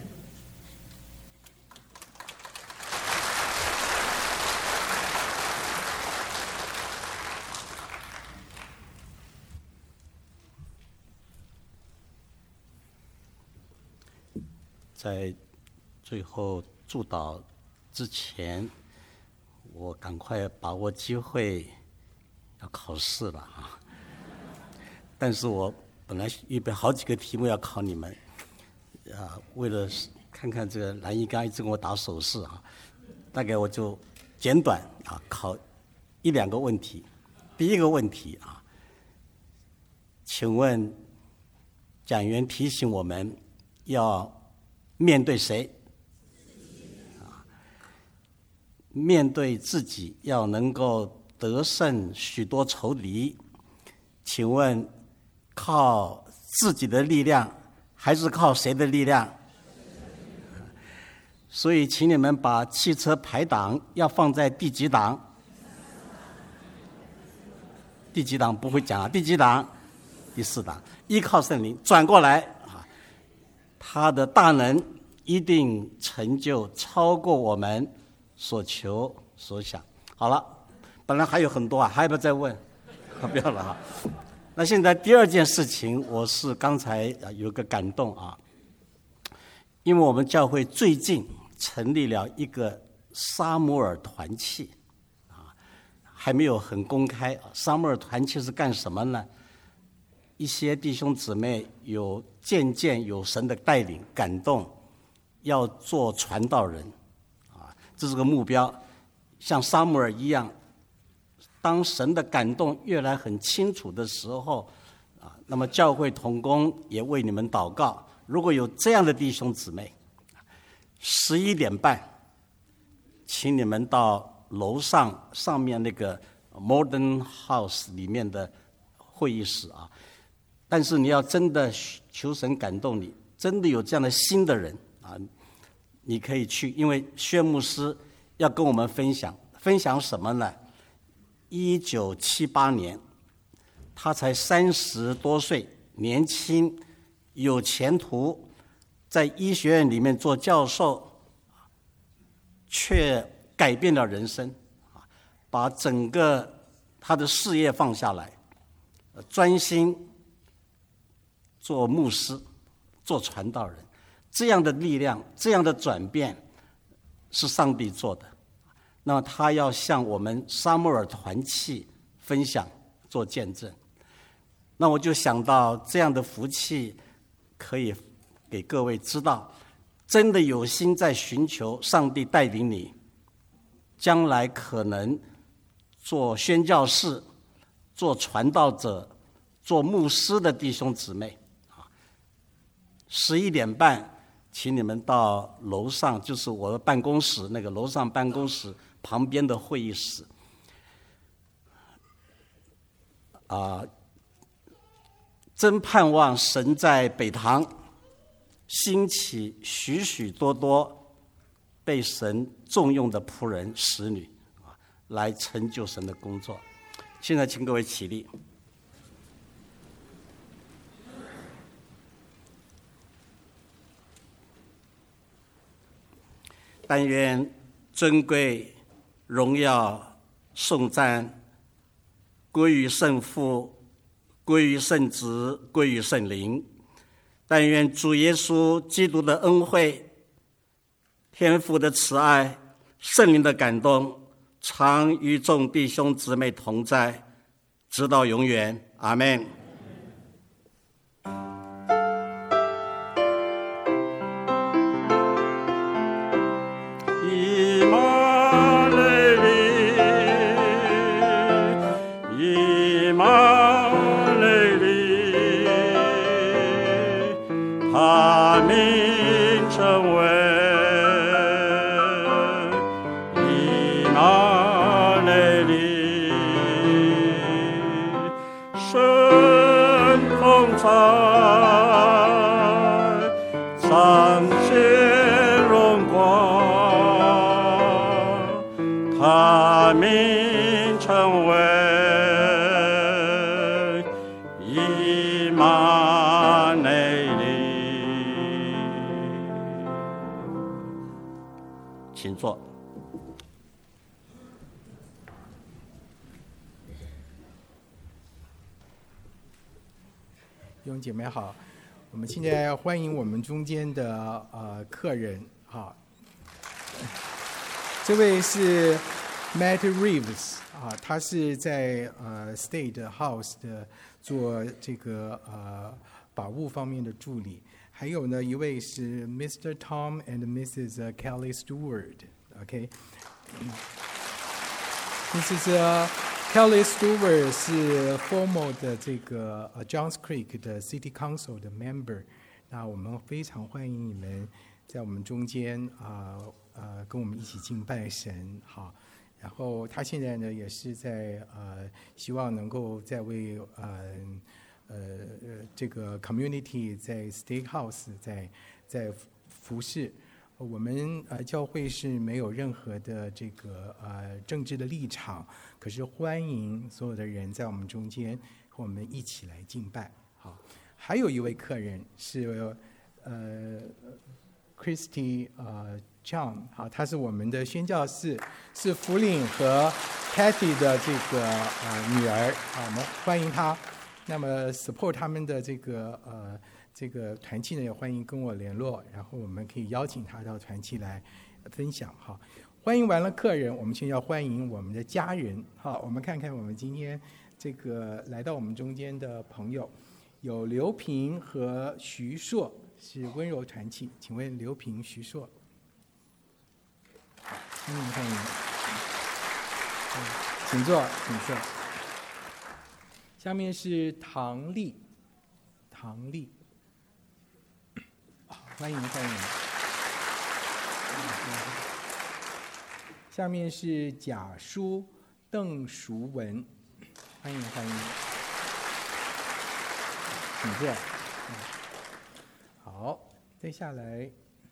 在最后祝祷之前，我赶快把握机会要考试了啊！但是我本来预备好几个题目要考你们，为了看看这个蓝一刚一直跟我打手势啊，大概我就简短考1-2个问题。第一个问题请问讲员提醒我们要面对谁？面对自己要能够得胜许多仇敌，请问靠自己的力量还是靠谁的力量？所以请你们把汽车排档要放在第几档？第几档不会讲啊？第几档？第4档。依靠圣灵转过来啊，他的大能一定成就超过我们所求所想。好了，本来还有很多啊，还要不要再问？不要了哈。那现在第二件事情，我是刚才有个感动啊，因为我们教会最近成立了一个撒母耳团契啊，还没有很公开。撒母耳团契是干什么呢？一些弟兄姊妹有渐渐有神的带领感动，要做传道人啊，这是个目标。像撒母耳一样，当神的感动越来很清楚的时候啊，那么教会同工也为你们祷告。如果有这样的弟兄姊妹，11点半，请你们到楼上面那个 Modern House 里面的会议室啊。但是你要真的求神感动你，真的有这样的心的人啊，你可以去，因为薛牧师要跟我们分享什么呢？1978年，他才30多岁，年轻，有前途，在医学院里面做教授，却改变了人生，把整个他的事业放下来，专心做牧师，做传道人。这样的力量，这样的转变，是上帝做的。那么他要向我们撒母耳团契分享，做见证。那我就想到这样的福气，可以给各位知道，真的有心在寻求上帝带领你，将来可能做宣教士、做传道者、做牧师的弟兄姊妹，11点半，请你们到楼上，就是我的办公室，那个楼上办公室旁边的会议室。真盼望神在北堂兴起许许多多被神重用的仆人使女，来成就神的工作。现在请各位起立。但愿尊贵、荣耀、颂赞归于圣父，归于圣子，归于圣灵。但愿主耶稣基督的恩惠、天父的慈爱、圣灵的感动，常与众弟兄姊妹同在，直到永远。阿们。请坐。 弟兄姐妹好，我们现在欢迎我们中间的客人哈。这位是 Matt Reeves 啊，他是在State House 的做这个法务方面的助理。还有呢，一位是 Mr. Tom and Mrs. Kelly Stewart。OK， Mrs. Kelly Stewart 是 former 的这个Johns Creek 的 City Council 的 member。那我们非常欢迎你们在我们中间跟我们一起敬拜神然后他现在呢也是在希望能够在为这个 community 在 State House 在服侍。我们教会是没有任何的这个政治的立场，可是欢迎所有的人在我们中间和我们一起来敬拜。还有一位客人是Christy John 他是我们的宣教士，是福岭和 Kathy 的这个女儿我们欢迎他。那么 support 他们的这个团契呢，也欢迎跟我联络，然后我们可以邀请他到团契来分享欢迎完了客人，我们现在要欢迎我们的家人我们看看我们今天这个来到我们中间的朋友，有刘平和徐硕是温柔团契，请问刘平、徐硕，欢迎，请坐。下面是唐丽，欢迎。下面是贾书邓淑文，欢迎，请坐。好，接下来，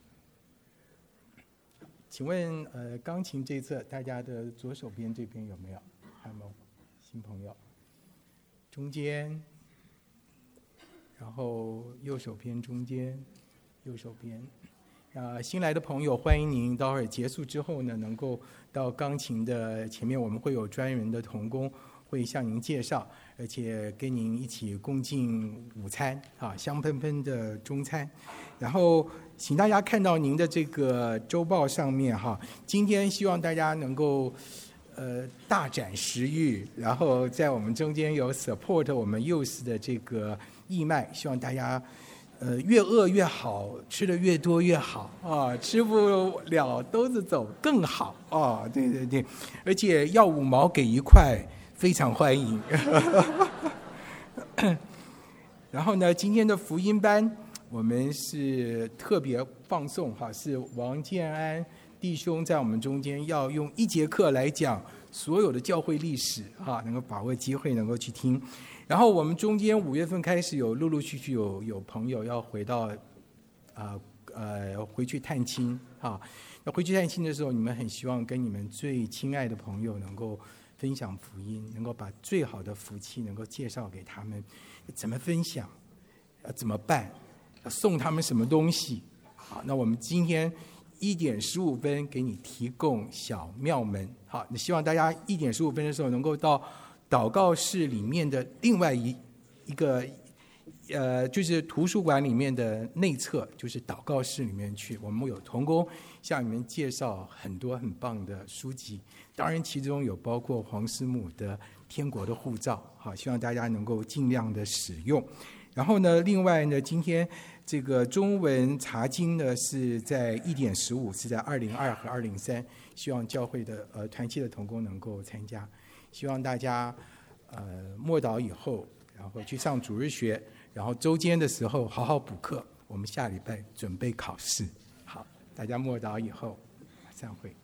请问钢琴这侧大家的左手边这边有没有？还有没有新朋友？中间，然后右手边中间，右手边。新来的朋友，欢迎您待会儿结束之后呢，能够到钢琴的前面，我们会有专人的同工会向您介绍，而且跟您一起共进午餐香喷喷的中餐。然后请大家看到您的这个周报上面今天希望大家能够大展食欲，然后在我们中间有 support 我们 youth 的这个义卖，希望大家越饿越好，吃的越多越好吃不了兜着走更好对，而且要5毛给1块，非常欢迎。然后呢，今天的福音班我们是特别放送是王建安弟兄在我们中间要用1节课来讲所有的教会历史能够把握机会能够去听。然后我们中间5月份开始陆陆续续有朋友要回到回去探亲要回去探亲的时候，你们很希望跟你们最亲爱的朋友能够分享福音，能够把最好的福气能够介绍给他们，怎么分享，怎么办，要送他们什么东西。那我们今天1点15分给你提供小庙门那希望大家1点15分的时候能够到祷告室里面的另外一个就是图书馆里面的内侧，就是祷告室里面去，我们有同工向你们介绍很多很棒的书籍，当然其中有包括黄师母的天国的护照希望大家能够尽量的使用。然后呢，另外呢，今天这个中文查经呢是在1点15，是在202和203，希望教会的团契的同工能够参加。希望大家默祷以后，然后去上主日学，然后周间的时候好好补课，我们下礼拜准备考试。好，大家默祷以后，马上会。